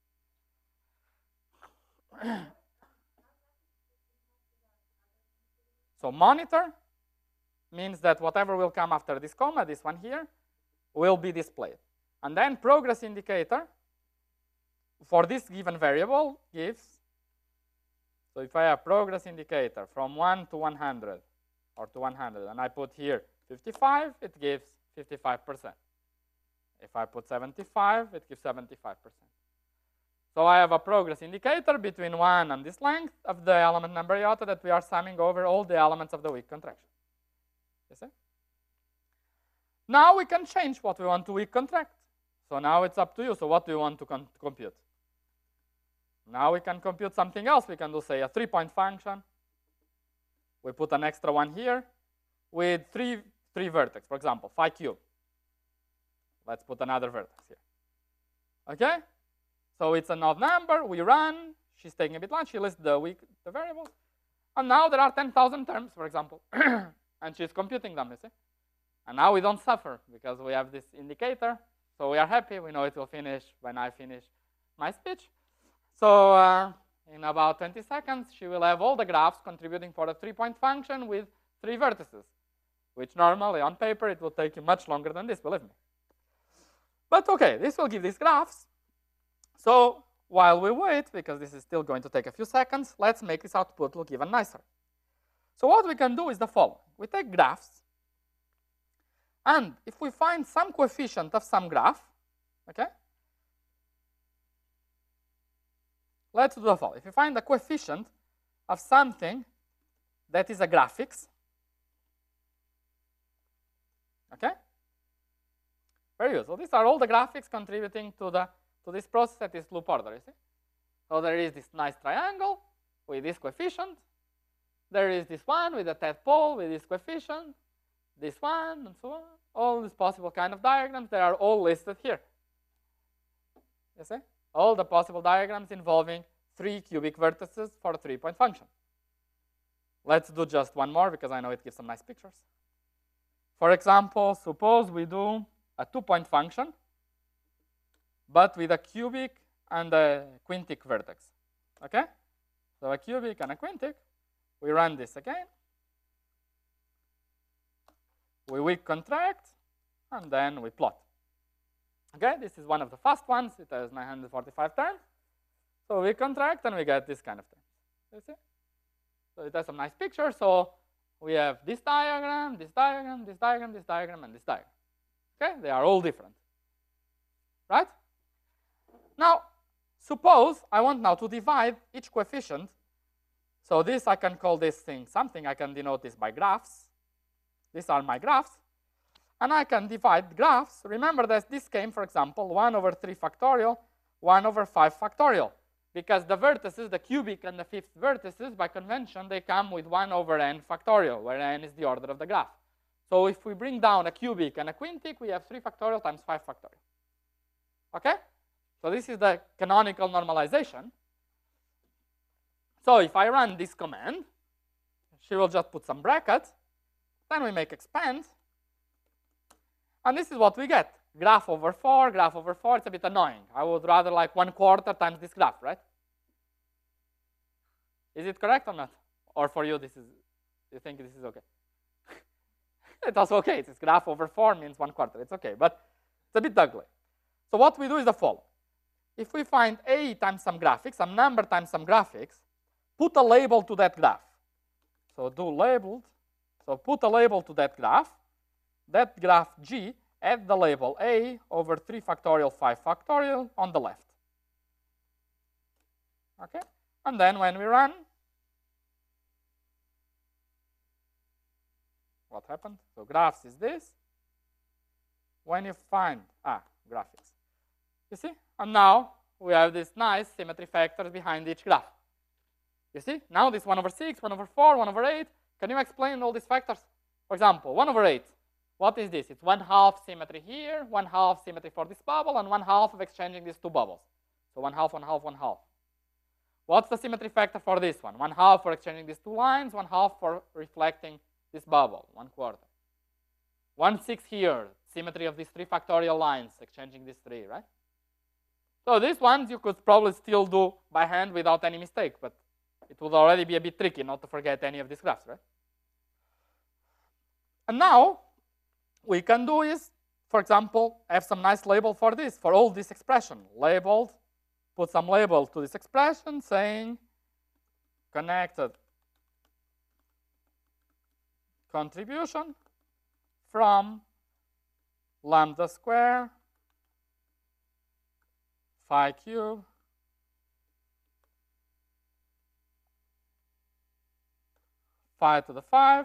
So monitor means that whatever will come after this comma, this one here, will be displayed. And then progress indicator for this given variable gives, so if I have progress indicator from one to one hundred or to one hundred, and I put here fifty-five, it gives fifty-five percent. If I put seventy-five, it gives seventy-five percent. So I have a progress indicator between one and this length of the element number iota that we are summing over all the elements of the weak contraction. You see? Now we can change what we want to weak contract. So now it's up to you. So what do you want to compute? Now we can compute something else. We can do, say, a three-point function. We put an extra one here with three, three vertex, for example, phi cube. Let's put another vertex here. Okay? So it's an odd number. We run. She's taking a bit long. She lists the weak the variables. And now there are ten thousand terms, for example. And she's computing them, you see. And now we don't suffer because we have this indicator. So we are happy. We know it will finish when I finish my speech. So uh, in about twenty seconds, she will have all the graphs contributing for a three-point function with three vertices, which normally on paper it will take you much longer than this, believe me. But okay, this will give these graphs. So while we wait, because this is still going to take a few seconds, let's make this output look even nicer. So what we can do is the following. We take graphs, and if we find some coefficient of some graph, okay, let's do the following. If you find the coefficient of something that is a graphics, okay, very good. So these are all the graphics contributing to the to this process that is loop order, you see. So there is this nice triangle with this coefficient. there is this one with a tadpole, with this coefficient, this one, and so on. All these possible kind of diagrams, they are all listed here. You see? All the possible diagrams involving three cubic vertices for a three-point function. Let's do just one more because I know it gives some nice pictures. For example, suppose we do a two-point function, but with a cubic and a quintic vertex. Okay? So a cubic and a quintic. We run this again. We weak contract, and then we plot. Okay, this is one of the fast ones. It has nine hundred forty-five terms. So we contract, and we get this kind of thing. You see? So it has some nice pictures. So we have this diagram, this diagram, this diagram, this diagram, and this diagram. Okay, they are all different. Right? Now, suppose I want now to divide each coefficient. So this, I can call this thing something. I can denote this by graphs. These are my graphs. And I can divide graphs. Remember that this came, for example, one over three factorial, one over five factorial. Because the vertices, the cubic and the fifth vertices, by convention, they come with one over n factorial, where n is the order of the graph. So if we bring down a cubic and a quintic, we have three factorial times five factorial. Okay? So this is the canonical normalization. So if I run this command, she will just put some brackets. Then we make expand. And this is what we get. Graph over four, graph over four. It's a bit annoying. I would rather like one quarter times this graph, right? Is it correct or not? Or for you, this is, you think this is okay? It's also okay. It's graph over four means one quarter. It's okay, but it's a bit ugly. So what we do is the following. If we find A times some graphics, some number times some graphics, put a label to that graph. So do labeled. So put a label to that graph. That graph G, add the label A over three factorial, five factorial on the left. Okay? And then when we run, what happened? So graphs is this. When you find, ah, graphics. You see? And now we have these nice symmetry factors behind each graph. You see? Now this one over six, one over four, one over eight. Can you explain all these factors? For example, one over eight. What is this? It's one half symmetry here, one half symmetry for this bubble, and one half of exchanging these two bubbles. So one half, one half, one half. What's the symmetry factor for this one? One half for exchanging these two lines, one half for reflecting this bubble, one quarter. One sixth here, symmetry of these three factorial lines, exchanging these three, right? So these ones you could probably still do by hand without any mistake, but it would already be a bit tricky not to forget any of these graphs, right? And now, we can do is, for example, have some nice label for this, for all this expression. Labeled, put some label to this expression saying connected contribution from lambda square phi cube phi to the five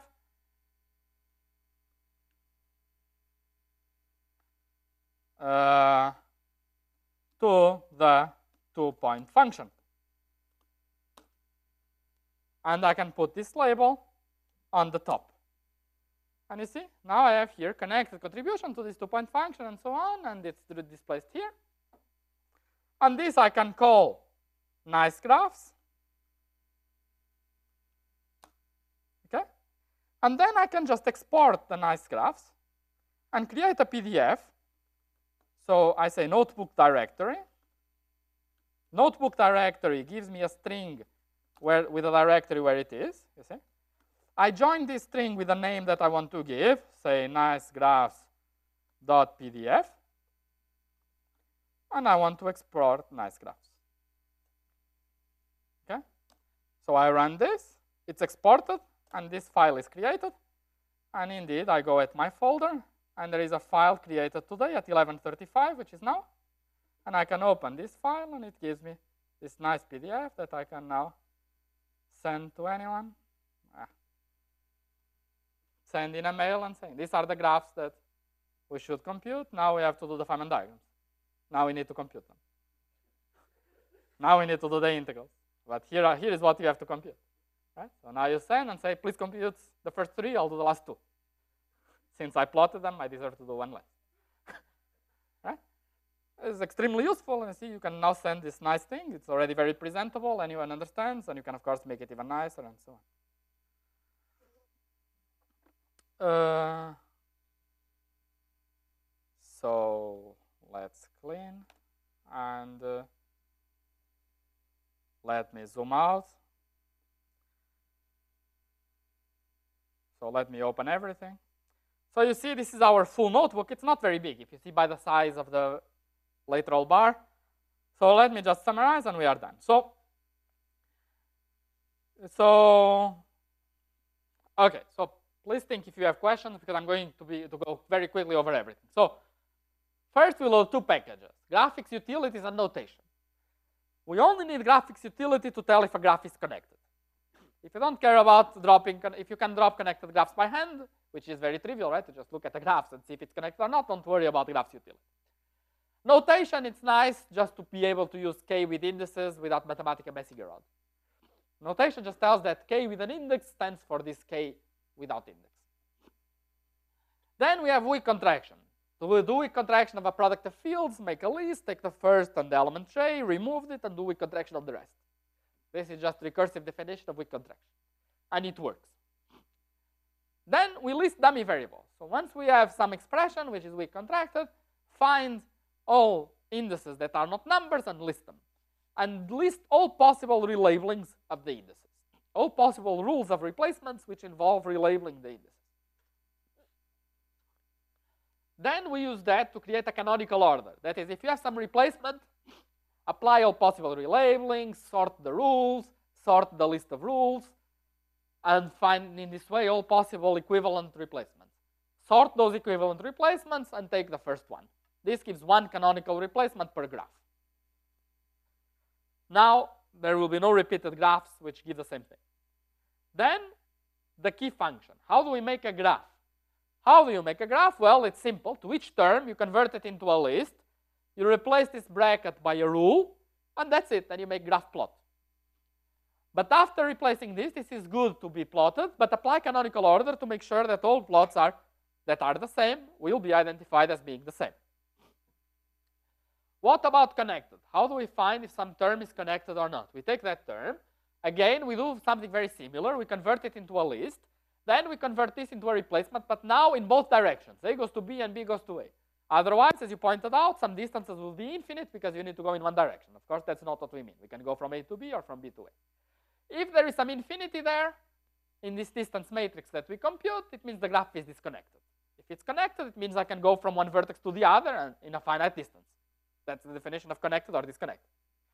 uh, to the two-point function. And I can put this label on the top. And you see, now I have here connected contribution to this two-point function and so on, and it's displaced here. And this I can call nice graphs. Okay? And then I can just export the nice graphs and create a P D F. So I say notebook directory. Notebook directory gives me a string where, with a directory where it is, you see. I join this string with a name that I want to give, say nice graphs.pdf, and I want to export nice graphs. Okay? So I run this, it's exported, and this file is created. And indeed, I go at my folder, and there is a file created today at eleven thirty-five, which is now. And I can open this file, and it gives me this nice P D F that I can now send to anyone. Ah. Send in a mail and saying, these are the graphs that we should compute. Now we have to do the Feynman diagrams. Now we need to compute them. Now we need to do the integrals. But here, are, here is what you have to compute. Right? So now you send and say, please compute the first three, I'll do the last two. Since I plotted them, I deserve to do one less. Right? It's extremely useful, and see, you can now send this nice thing. It's already very presentable, anyone understands, and you can, of course, make it even nicer and so on. Uh, so let's clean, and uh, let me zoom out. So let me open everything. So you see, this is our full notebook. It's not very big, if you see by the size of the lateral bar. So let me just summarize, and we are done. So, so okay. So please think if you have questions, because I'm going to be to go very quickly over everything. So first, we load two packages: graphics utilities and notation. We only need graphics utility to tell if a graph is connected. If you don't care about dropping, if you can drop connected graphs by hand, which is very trivial, right? To just look at the graphs and see if it's connected or not, don't worry about graphs utility. Notation, it's nice just to be able to use k with indices without Mathematica Messinger-Rod. Notation just tells that k with an index stands for this k without index. Then we have weak contraction. So we'll do weak contraction of a product of fields, make a list, take the first and the element j, remove it, and do weak contraction of the rest. This is just recursive definition of weak contraction, and it works. Then we list dummy variables. So once we have some expression which is weak contracted, find all indices that are not numbers and list them. And list all possible relabelings of the indices. All possible rules of replacements which involve relabeling the indices. Then we use that to create a canonical order. That is, if you have some replacement, apply all possible relabelings, sort the rules, sort the list of rules, and find in this way all possible equivalent replacements. Sort those equivalent replacements and take the first one. This gives one canonical replacement per graph. Now, there will be no repeated graphs which give the same thing. Then, the key function. How do we make a graph? How do you make a graph? Well, it's simple. To each term, you convert it into a list. You replace this bracket by a rule, and that's it. Then you make graph plot. But after replacing this, this is good to be plotted, but apply canonical order to make sure that all plots are, that are the same will be identified as being the same. What about connected? How do we find if some term is connected or not? We take that term. Again, we do something very similar. We convert it into a list. Then we convert this into a replacement, but now in both directions. A goes to B and B goes to A. Otherwise, as you pointed out, some distances will be infinite because you need to go in one direction. Of course, that's not what we mean. We can go from A to B or from B to A. If there is some infinity there in this distance matrix that we compute, it means the graph is disconnected. If it's connected, it means I can go from one vertex to the other and in a finite distance. That's the definition of connected or disconnected.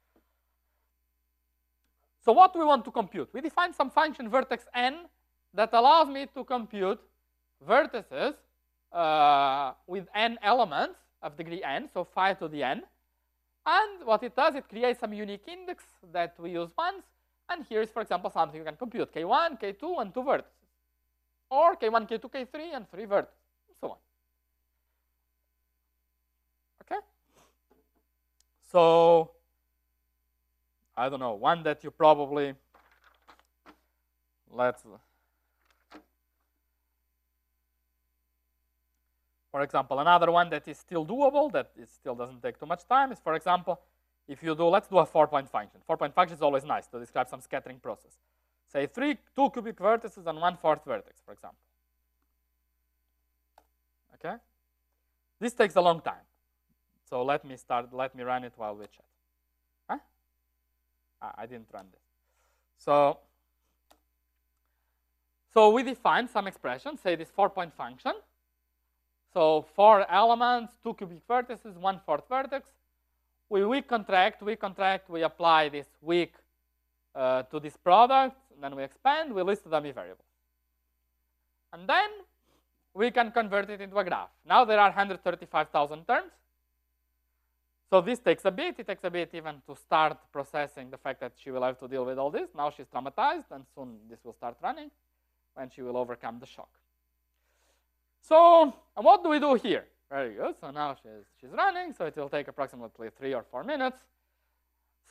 So what do we want to compute? We define some function vertex n that allows me to compute vertices uh, with n elements of degree n, so phi to the n. And what it does, it creates some unique index that we use once. And here's, for example, something you can compute: k one, k two, and two vertices. Or k one, k two, k three, and three vertices, and so on. Okay? So, I don't know, one that you probably, let's, for example, another one that is still doable, that it still doesn't take too much time, is, for example, if you do, let's do a four-point function. Four-point function is always nice to describe some scattering process. Say three, two cubic vertices and one fourth vertex, for example. Okay? This takes a long time. So let me start, let me run it while we chat. Huh? Ah, I didn't run this. So, so we define some expression, say this four-point function. So four elements, two cubic vertices, one fourth vertex. We weak contract, we contract, we apply this weak uh, to this product, and then we expand, we list the dummy variables. And then we can convert it into a graph. Now there are one hundred thirty-five thousand terms. So this takes a bit. It takes a bit even to start processing the fact that she will have to deal with all this. Now she's traumatized, and soon this will start running, and she will overcome the shock. So, and what do we do here? Very good. So now she's, she's running, so it will take approximately three or four minutes.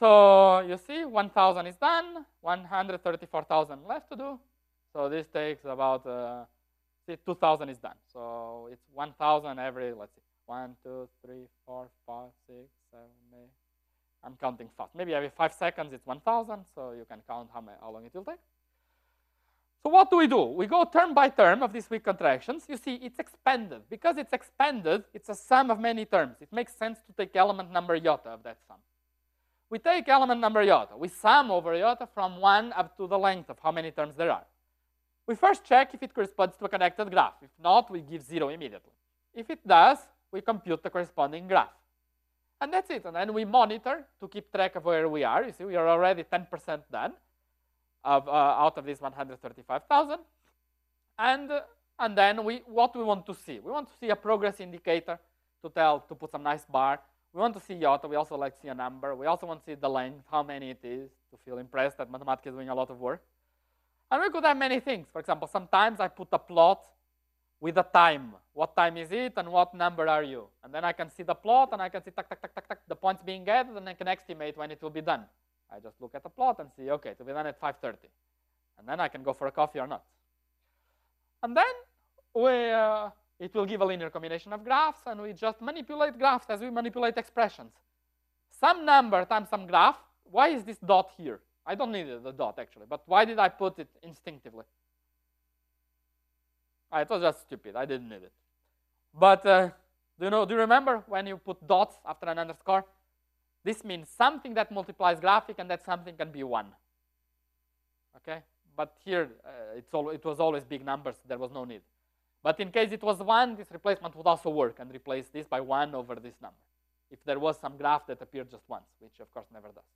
So you see, one thousand is done, one hundred thirty-four thousand left to do. So this takes about, uh, see, two thousand is done. So it's one thousand every, let's see, one, two, three, four, five, six, seven, eight. I'm counting fast. Maybe every five seconds it's one thousand, so you can count how, many, how long it will take. So what do we do? We go term by term of these weak contractions. You see, it's expanded. Because it's expanded, it's a sum of many terms. It makes sense to take element number iota of that sum. We take element number iota. We sum over iota from one up to the length of how many terms there are. We first check if it corresponds to a connected graph. If not, we give zero immediately. If it does, we compute the corresponding graph. And that's it. And then we monitor to keep track of where we are. You see, we are already ten percent done of, uh, out of this one hundred thirty-five thousand. And, uh, and then we, what we want to see? We want to see a progress indicator to tell, to put some nice bar. We want to see iota. We also like to see a number. We also want to see the length, how many it is, to feel impressed that Mathematica is doing a lot of work. And we could have many things. For example, sometimes I put a plot with a time. What time is it and what number are you? And then I can see the plot and I can see tuck, tuck, tuck, tuck, tuck, the points being added, and I can estimate when it will be done. I just look at the plot and see, okay, it will be done at five thirty. And then I can go for a coffee or not. And then we, uh, it will give a linear combination of graphs, and we just manipulate graphs as we manipulate expressions. Some number times some graph. Why is this dot here? I don't need the dot, actually. But why did I put it instinctively? Ah, it was just stupid. I didn't need it. But uh, do you know? Do you remember when you put dots after an underscore? This means something that multiplies graphic, and that something can be one. Okay? But here, uh, it's al it was always big numbers. There was no need. But in case it was one, this replacement would also work and replace this by one over this number, if there was some graph that appeared just once, which of course never does.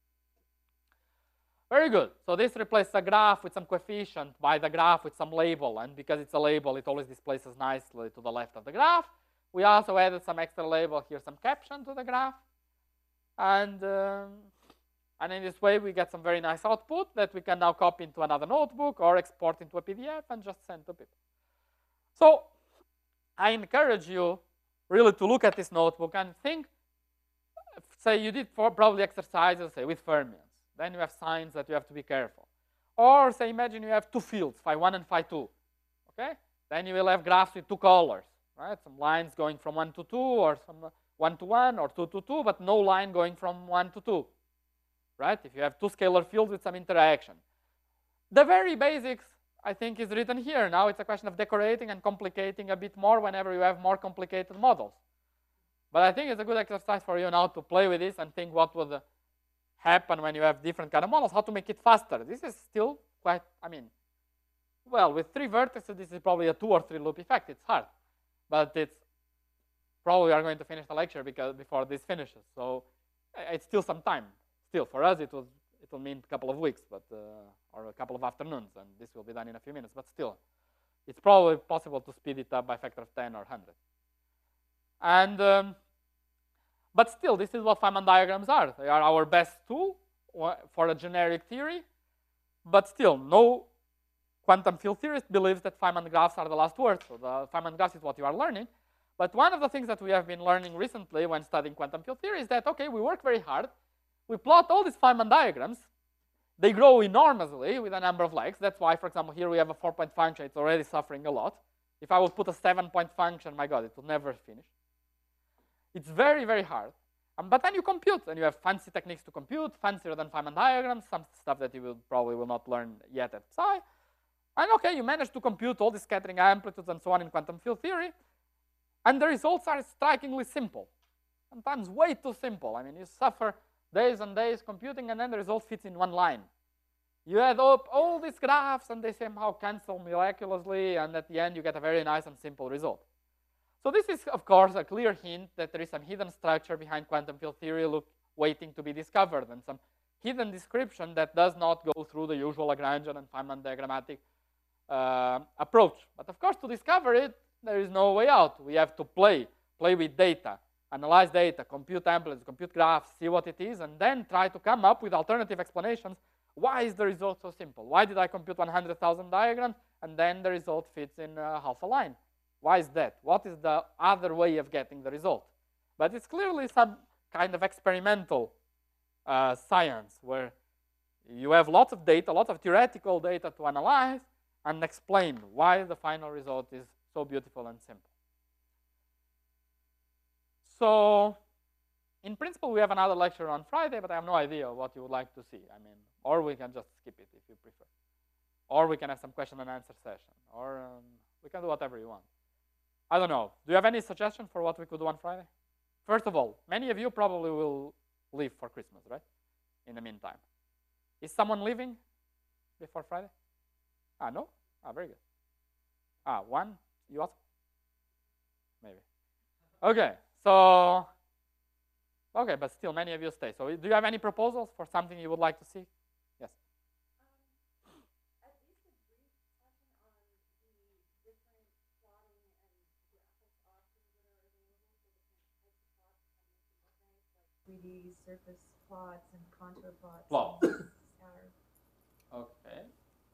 Very good. So this replaces a graph with some coefficient by the graph with some label. And because it's a label, it always displaces nicely to the left of the graph. We also added some extra label here, some caption to the graph. And, um, and in this way, we get some very nice output that we can now copy into another notebook or export into a P D F and just send to people. So I encourage you really to look at this notebook and think, say you did for probably exercises, say with fermions. Then you have signs that you have to be careful. Or say imagine you have two fields, phi one and phi two. Okay? Then you will have graphs with two colors, right? Some lines going from one to two, or some one to one, or two to two, but no line going from one to two. Right? If you have two scalar fields with some interaction. The very basics, I think, is written here. Now it's a question of decorating and complicating a bit more whenever you have more complicated models. But I think it's a good exercise for you now to play with this and think what would happen when you have different kind of models, how to make it faster. This is still quite, I mean, well, with three vertices, this is probably a two or three loop effect. It's hard, but it's probably we are going to finish the lecture because before this finishes. So it's still some time. Still, for us, it was it will mean a couple of weeks, but uh, or a couple of afternoons, and this will be done in a few minutes. But still, it's probably possible to speed it up by a factor of ten or one hundred. And um, but still, this is what Feynman diagrams are. They are our best tool for a generic theory. But still, no quantum field theorist believes that Feynman graphs are the last word. So the Feynman graphs is what you are learning. But one of the things that we have been learning recently when studying quantum field theory is that, okay, we work very hard. We plot all these Feynman diagrams. They grow enormously with a number of legs. That's why, for example, here we have a four-point function. It's already suffering a lot. If I would put a seven-point function, my God, it will never finish. It's very, very hard. Um, but then you compute, and you have fancy techniques to compute, fancier than Feynman diagrams, some stuff that you will probably will not learn yet at Psi. And okay, you manage to compute all the scattering amplitudes and so on in quantum field theory. And the results are strikingly simple. Sometimes way too simple. I mean, you suffer days and days computing, and then the result fits in one line. You add up all these graphs, and they somehow cancel miraculously, and at the end, you get a very nice and simple result. So this is, of course, a clear hint that there is some hidden structure behind quantum field theory look, waiting to be discovered, and some hidden description that does not go through the usual Lagrangian and Feynman diagrammatic uh, approach. But of course, to discover it, there is no way out. We have to play, play with data, analyze data, compute amplitudes, compute graphs, see what it is, and then try to come up with alternative explanations. Why is the result so simple? Why did I compute one hundred thousand diagrams, and then the result fits in uh, half a line? Why is that? What is the other way of getting the result? But it's clearly some kind of experimental uh, science, where you have lots of data, lots of theoretical data to analyze and explain why the final result is so beautiful and simple. So, in principle, we have another lecture on Friday, but I have no idea what you would like to see. I mean, or we can just skip it if you prefer. Or we can have some question and answer session. Or um, we can do whatever you want. I don't know. Do you have any suggestion for what we could do on Friday? First of all, many of you probably will leave for Christmas, right? In the meantime. Is someone leaving before Friday? Ah, no? Ah, very good. Ah, one? You also? Maybe. Okay, so, okay, but still many of you stay. So do you have any proposals for something you would like to see? Yes? Um, at least a brief discussion on the different plotting and graphics options that are available for different types of plots that make them look nice, like three D surface plots and contour plots. Plot. And scatter. Okay.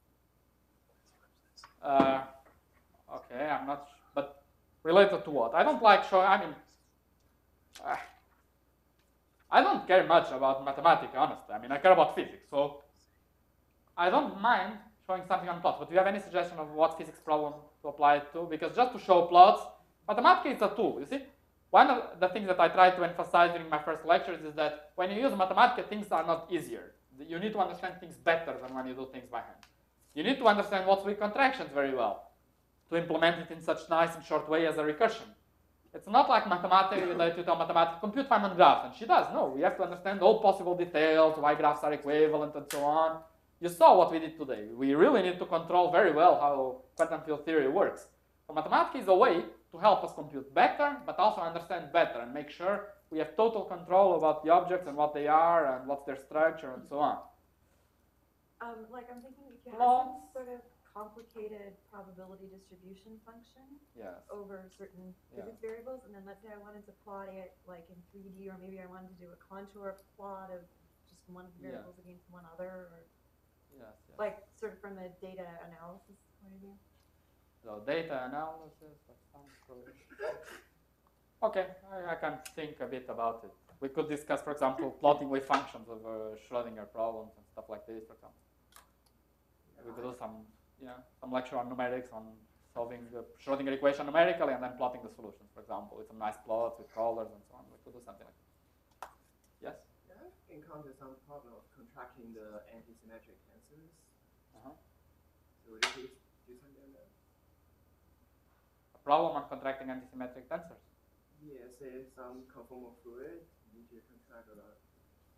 Uh, okay, I'm not, but related to what? I don't like showing, I mean, uh, I don't care much about mathematics, honestly. I mean, I care about physics, so I don't mind showing something on plots, but do you have any suggestion of what physics problem to apply it to? Because just to show plots, mathematics is a tool, you see? One of the things that I try to emphasize during my first lectures is that when you use mathematics, things are not easier. You need to understand things better than when you do things by hand. You need to understand what's weak contractions very well to implement it in such nice and short way as a recursion. It's not like mathematics that you tell mathematics, compute Feynman graphs, and she does. No, we have to understand all possible details, why graphs are equivalent, and so on. You saw what we did today. We really need to control very well how quantum field theory works. So mathematics is a way to help us compute better, but also understand better and make sure we have total control about the objects and what they are and what's their structure and so on. Um, like I'm thinking if you have Plots. some sort of complicated probability distribution function Yes. over certain Yeah. physics variables, and then let's say I wanted to plot it like in three D, or maybe I wanted to do a contour plot of just one of the Yeah. variables against one other, or Yes, yes. like sort of from a data analysis point of view. So data analysis, that sounds really... Okay, I, I can think a bit about it. We could discuss, for example, plotting wave functions of uh, Schrodinger problems and stuff like this, for example. We could do some, you know, some lecture on numerics, on solving the Schrodinger equation numerically and then plotting the solutions, for example, with some nice plots with colors and so on. We could do something like that. Yes? Yeah, I've encountered some problem of contracting the antisymmetric tensors. Uh-huh. So would you do something on that? A problem on contracting antisymmetric tensors. Yeah, say some conformal fluid, you need to contract a lot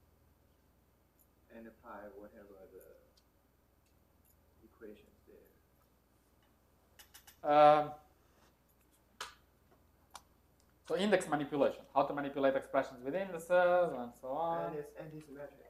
and apply whatever the equations there. Um, so index manipulation, how to manipulate expressions with indices and so on. And it's antisymmetric.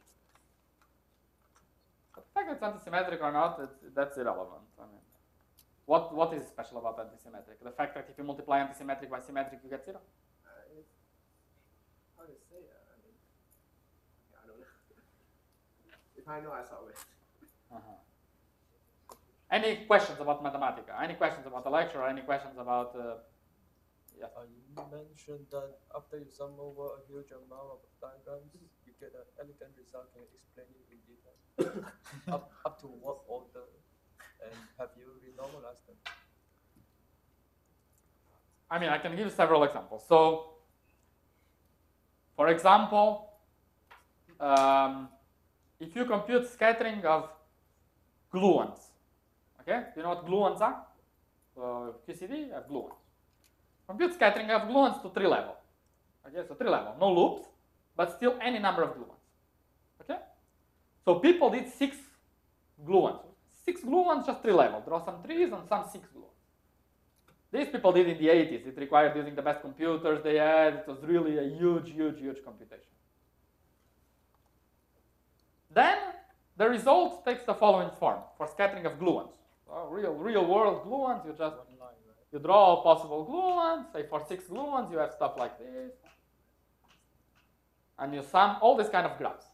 The fact that it's antisymmetric or not, it's, that's irrelevant. I mean, what what is special about antisymmetric? The fact that if you multiply antisymmetric by symmetric, you get zero. Uh, it's hard to say that. I mean, yeah, I don't know. If I know, I solve it. Uh-huh. Any questions about Mathematica? Any questions about the lecture? Or any questions about? Uh, yeah. Uh, you mentioned that after you sum over a huge amount of diagrams, you get an elegant result. Can you explain it in detail? up, up to what order? And have you renormalized them? I mean, I can give you several examples. So, for example, um, if you compute scattering of gluons, okay? Do you know what gluons are? Uh, Q C D, you have gluons. Compute scattering of gluons to three level. Okay, so three level, no loops, but still any number of gluons. Okay? So people did six gluons. Six gluons, just three level. Draw some trees and some six gluons. These people did in the eighties. It required using the best computers they had. It was really a huge, huge, huge computation. Then the result takes the following form for scattering of gluons. So real, real world gluons, you just One line, right? you draw all possible gluons. Say for six gluons, you have stuff like this, and you sum all this kind of graphs.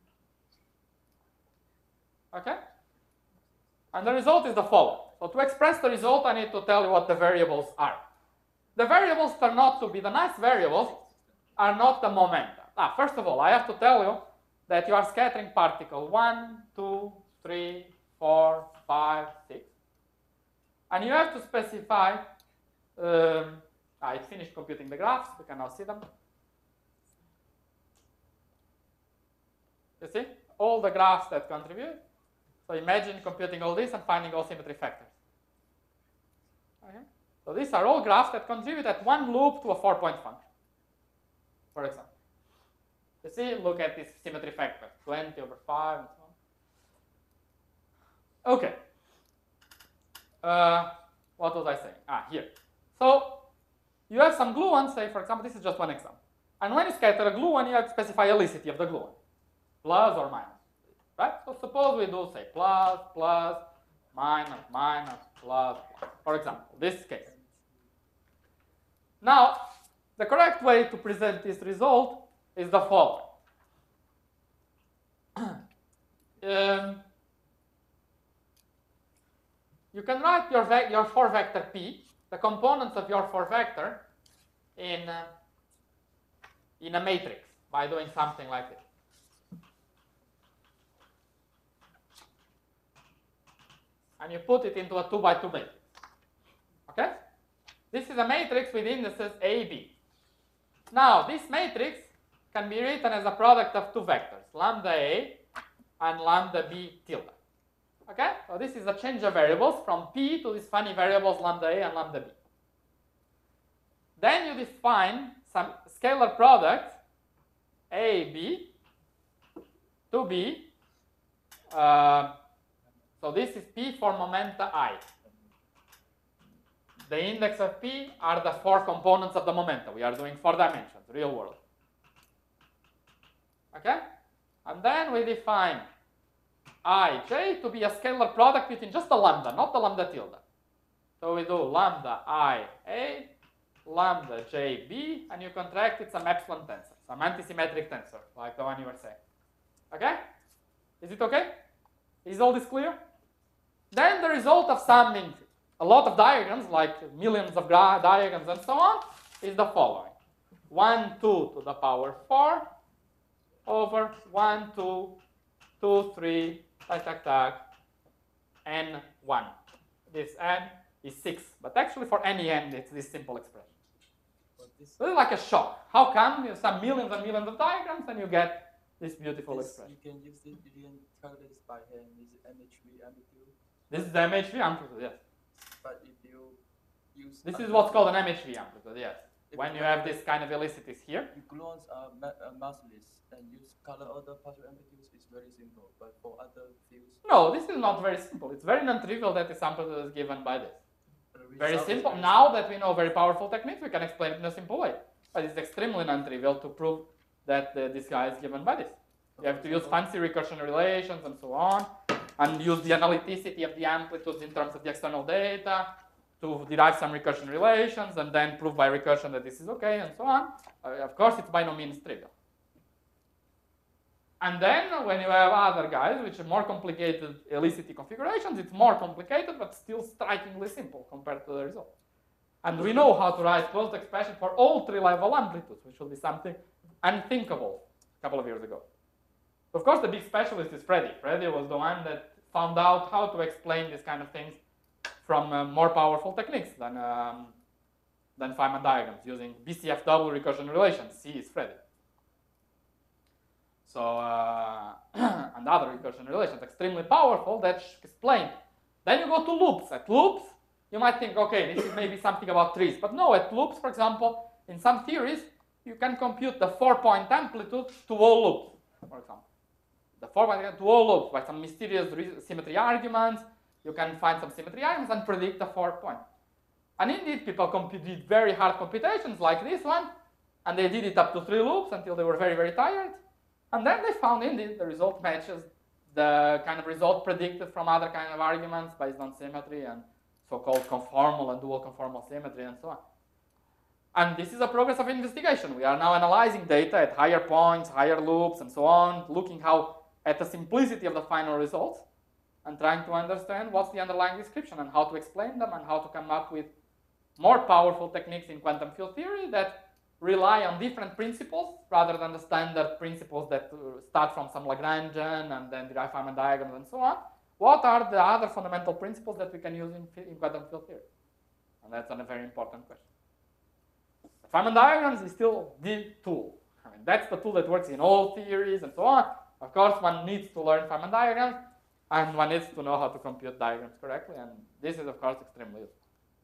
Okay. And the result is the following. So to express the result, I need to tell you what the variables are. The variables turn out to be, the nice variables are not the momenta. Ah, first of all, I have to tell you that you are scattering particle one, two, three, four, five, six. And you have to specify, um, I finished computing the graphs, we can now see them. You see, all the graphs that contribute. So imagine computing all this and finding all symmetry factors. Okay? So these are all graphs that contribute at one loop to a four-point function, for example. You see, look at this symmetry factor, twenty over five and so on. Okay. Uh, what was I saying? Ah, here. So you have some gluons, say, for example, this is just one example. And when you scatter a gluon, you have to specify helicity of the gluon, plus or minus. Right? So suppose we do, say, plus, plus, minus, minus, plus, plus. For example, this case. Now, the correct way to present this result is the following. um, you can write your, your four vector P, the components of your four vector, in, uh, in a matrix by doing something like this. And you put it into a two by two matrix. Okay? This is a matrix with indices A, B. Now, this matrix can be written as a product of two vectors, lambda A and lambda B tilde. Okay? So this is a change of variables from P to these funny variables lambda A and lambda B. Then you define some scalar products A, B, to B. Uh, so this is P for momenta I. The index of P are the four components of the momenta. We are doing four dimensions, real world. Okay? And then we define Ij to be a scalar product between just the lambda, not the lambda tilde. So we do lambda I A, lambda J B, and you contract it some epsilon tensor, some antisymmetric tensor, like the one you were saying. Okay? Is it okay? Is all this clear? Then the result of summing a lot of diagrams, like millions of diagrams and so on, is the following. one, two to the power four over one, two, two, three, tac, tac, tac, n one. This n is six, but actually for any n, it's this simple expression. This, So it's like a shock. How come you some millions and millions of diagrams and you get this beautiful this, expression? you can use it, you can calculate this by hand. This is M H V amplitude. This is the M H V amplitude, yes. But if you use This is another- what's called an M H V amplitude, yes. if When you want have to- this kind of helicities here. If gluons are ma uh, massless and use color order partial amplitudes, it's very simple. But for other fields, No, this is not very simple. It's very non-trivial that this amplitude is given by this. the Very result is simple. very Now that we know very powerful techniques, we can explain it in a simple way. But it's extremely non-trivial to prove that uh, this guy is given by this. You have to use fancy recursion relations and so on, and use the analyticity of the amplitudes in terms of the external data to derive some recursion relations, and then prove by recursion that this is okay, and so on. Uh, of course, it's by no means trivial. And then when you have other guys, which are more complicated helicity configurations, it's more complicated, but still strikingly simple compared to the result. And we know how to write closed expression for all three-level amplitudes, which will be something unthinkable a couple of years ago. Of course, the big specialist is Freddy. Freddy was the one that found out how to explain these kind of things from uh, more powerful techniques than, um, than Feynman diagrams, using B C F W recursion relations. C is Freddy. So, uh, and other recursion relations, extremely powerful, that explain. Then you go to loops. At loops, you might think, okay, this is maybe something about trees. But no, at loops, for example, in some theories, you can compute the four-point amplitude to all loops, for example. The four-point to all loops by some mysterious symmetry arguments. You can find some symmetry arguments and predict the four-point. And indeed, people did very hard computations like this one, and they did it up to three loops until they were very, very tired. And then they found indeed the result matches the kind of result predicted from other kind of arguments based on symmetry and so-called conformal and dual conformal symmetry and so on. And this is a progress of investigation. We are now analyzing data at higher points, higher loops, and so on, looking how at the simplicity of the final results and trying to understand what's the underlying description and how to explain them and how to come up with more powerful techniques in quantum field theory that rely on different principles rather than the standard principles that uh, start from some Lagrangian and then derive Feynman diagrams and so on. What are the other fundamental principles that we can use in, in quantum field theory? And that's a very important question. Feynman diagrams is still the tool. I mean, that's the tool that works in all theories and so on. Of course, one needs to learn Feynman diagrams, and one needs to know how to compute diagrams correctly, and this is, of course, extremely useful.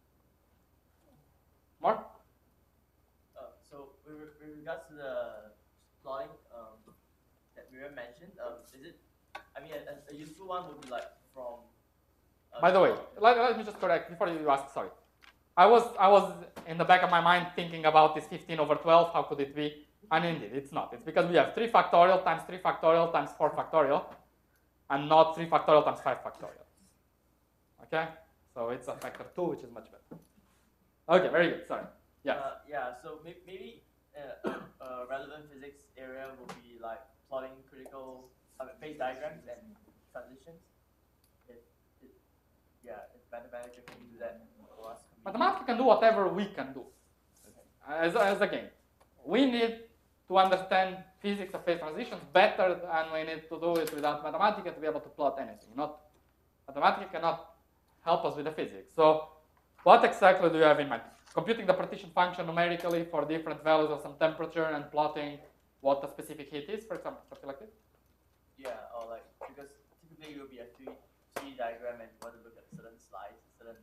More? Uh, so with, with regards to the plotting um, that Miriam mentioned, um, is it? I mean, a, a useful one would be like from. Uh, By the way, let, let me just correct before you ask. Sorry, I was I was in the back of my mind thinking about this fifteen over twelve. How could it be? And indeed, it's not. It's because we have three factorial times three factorial times four factorial, and not three factorial times five factorial. Okay, so it's a factor two, which is much better. Okay, very good. Sorry. Yes. Uh, yeah. So may, maybe uh, uh, relevant physics area will be like plotting critical I mean, phase diagrams and transitions. If, if yeah, if Mathematica can do that for us. Mathematica can do whatever we can do. As, as again, we need to understand physics of phase transitions better than we need to do it without Mathematica to be able to plot anything. Not Mathematica cannot help us with the physics. So what exactly do you have in mind? Computing the partition function numerically for different values of some temperature and plotting what the specific heat is, for example, something like this? Yeah, or like, because typically it will be a three D diagram and you want to look at certain slides, certain.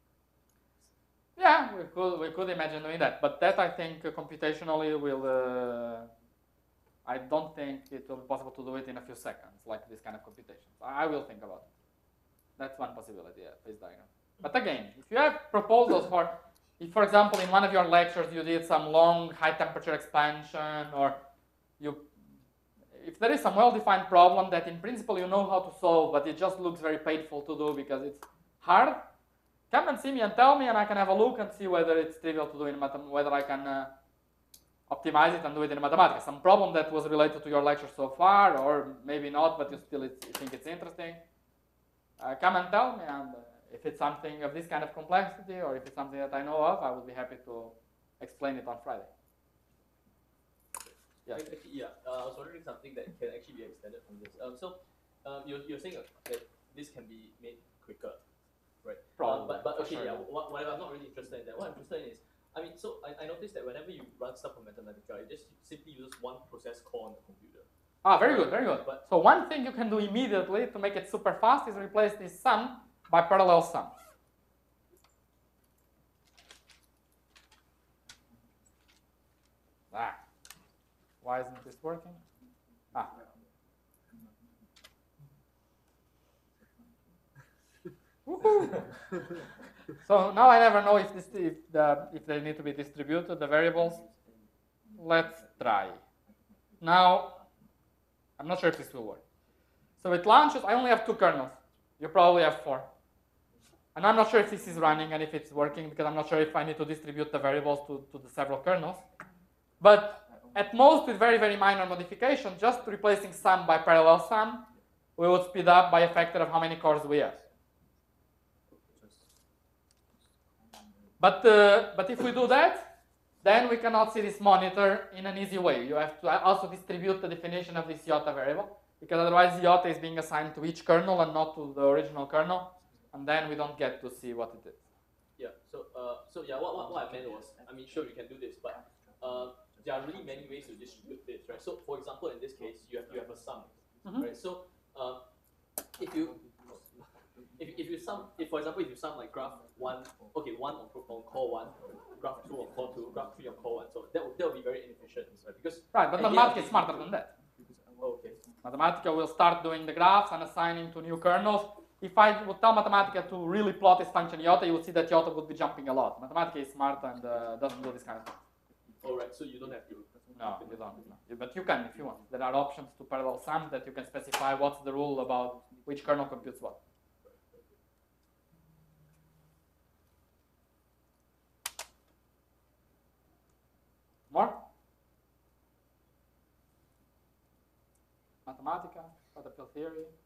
Yeah, we could we could imagine doing that, but that I think uh, computationally will. Uh, I don't think it will be possible to do it in a few seconds, like this kind of computations. I, I will think about it. That's one possibility, yeah, phase diagram. But again, if you have proposals for, if for example in one of your lectures you did some long high temperature expansion, or you, if there is some well-defined problem that in principle you know how to solve, but it just looks very painful to do because it's hard, come and see me and tell me, and I can have a look and see whether it's trivial to do in math, whether I can uh, optimize it and do it in Mathematica. Some problem that was related to your lecture so far, or maybe not, but you still it's, you think it's interesting. Uh, come and tell me, and uh, if it's something of this kind of complexity, or if it's something that I know of, I would be happy to explain it on Friday. Yeah. Actually, yeah. Uh, I was wondering something that can actually be extended from this. Um, so, um, you're, you're saying that this can be made quicker, right? Probably. Um, but but okay, sure. yeah. What, what I'm not really interested in that. What I'm interested in is, I mean, so I, I noticed that whenever you run stuff on Mathematica, it just simply uses one process call on the computer. Ah, very good, very good. But, so one thing you can do immediately to make it super fast is replace this sum by parallel sum. Ah, why isn't this working? Ah. So now I never know if this if the if they need to be distributed, the variables. Let's try. Now I'm not sure if this will work. So it launches, I only have two kernels. You probably have four. And I'm not sure if this is running and if it's working, because I'm not sure if I need to distribute the variables to, to the several kernels. But at most, with very, very minor modification, just replacing sum by parallel sum, we would speed up by a factor of how many cores we have. But, uh, but if we do that, then we cannot see this monitor in an easy way. You have to also distribute the definition of this iota variable, because otherwise iota is being assigned to each kernel and not to the original kernel, and then we don't get to see what it is. Yeah. So uh, so yeah. What, what what I meant was, I mean, sure, you can do this, but uh, there are really many ways to distribute this, right? So for example, in this case, you have you have a sum, Mm-hmm. right? So uh, if you if, if you sum, if for example, if you sum like graph one, okay, one on, on core one, graph two on core two, graph three on core one, so that would that would be very inefficient, right? Because Right, but Mathematica is smarter than that. Okay. Mathematica will start doing the graphs and assigning to new kernels. If I would tell Mathematica to really plot this function iota, you would see that iota would be jumping a lot. Mathematica is smart and uh, doesn't do this kind of thing. All right. So you don't have to. No, you don't. No. You- But you can if you want. There are options to parallel sum that you can specify what's the rule about which kernel computes what. More? Mathematica, quantum field theory.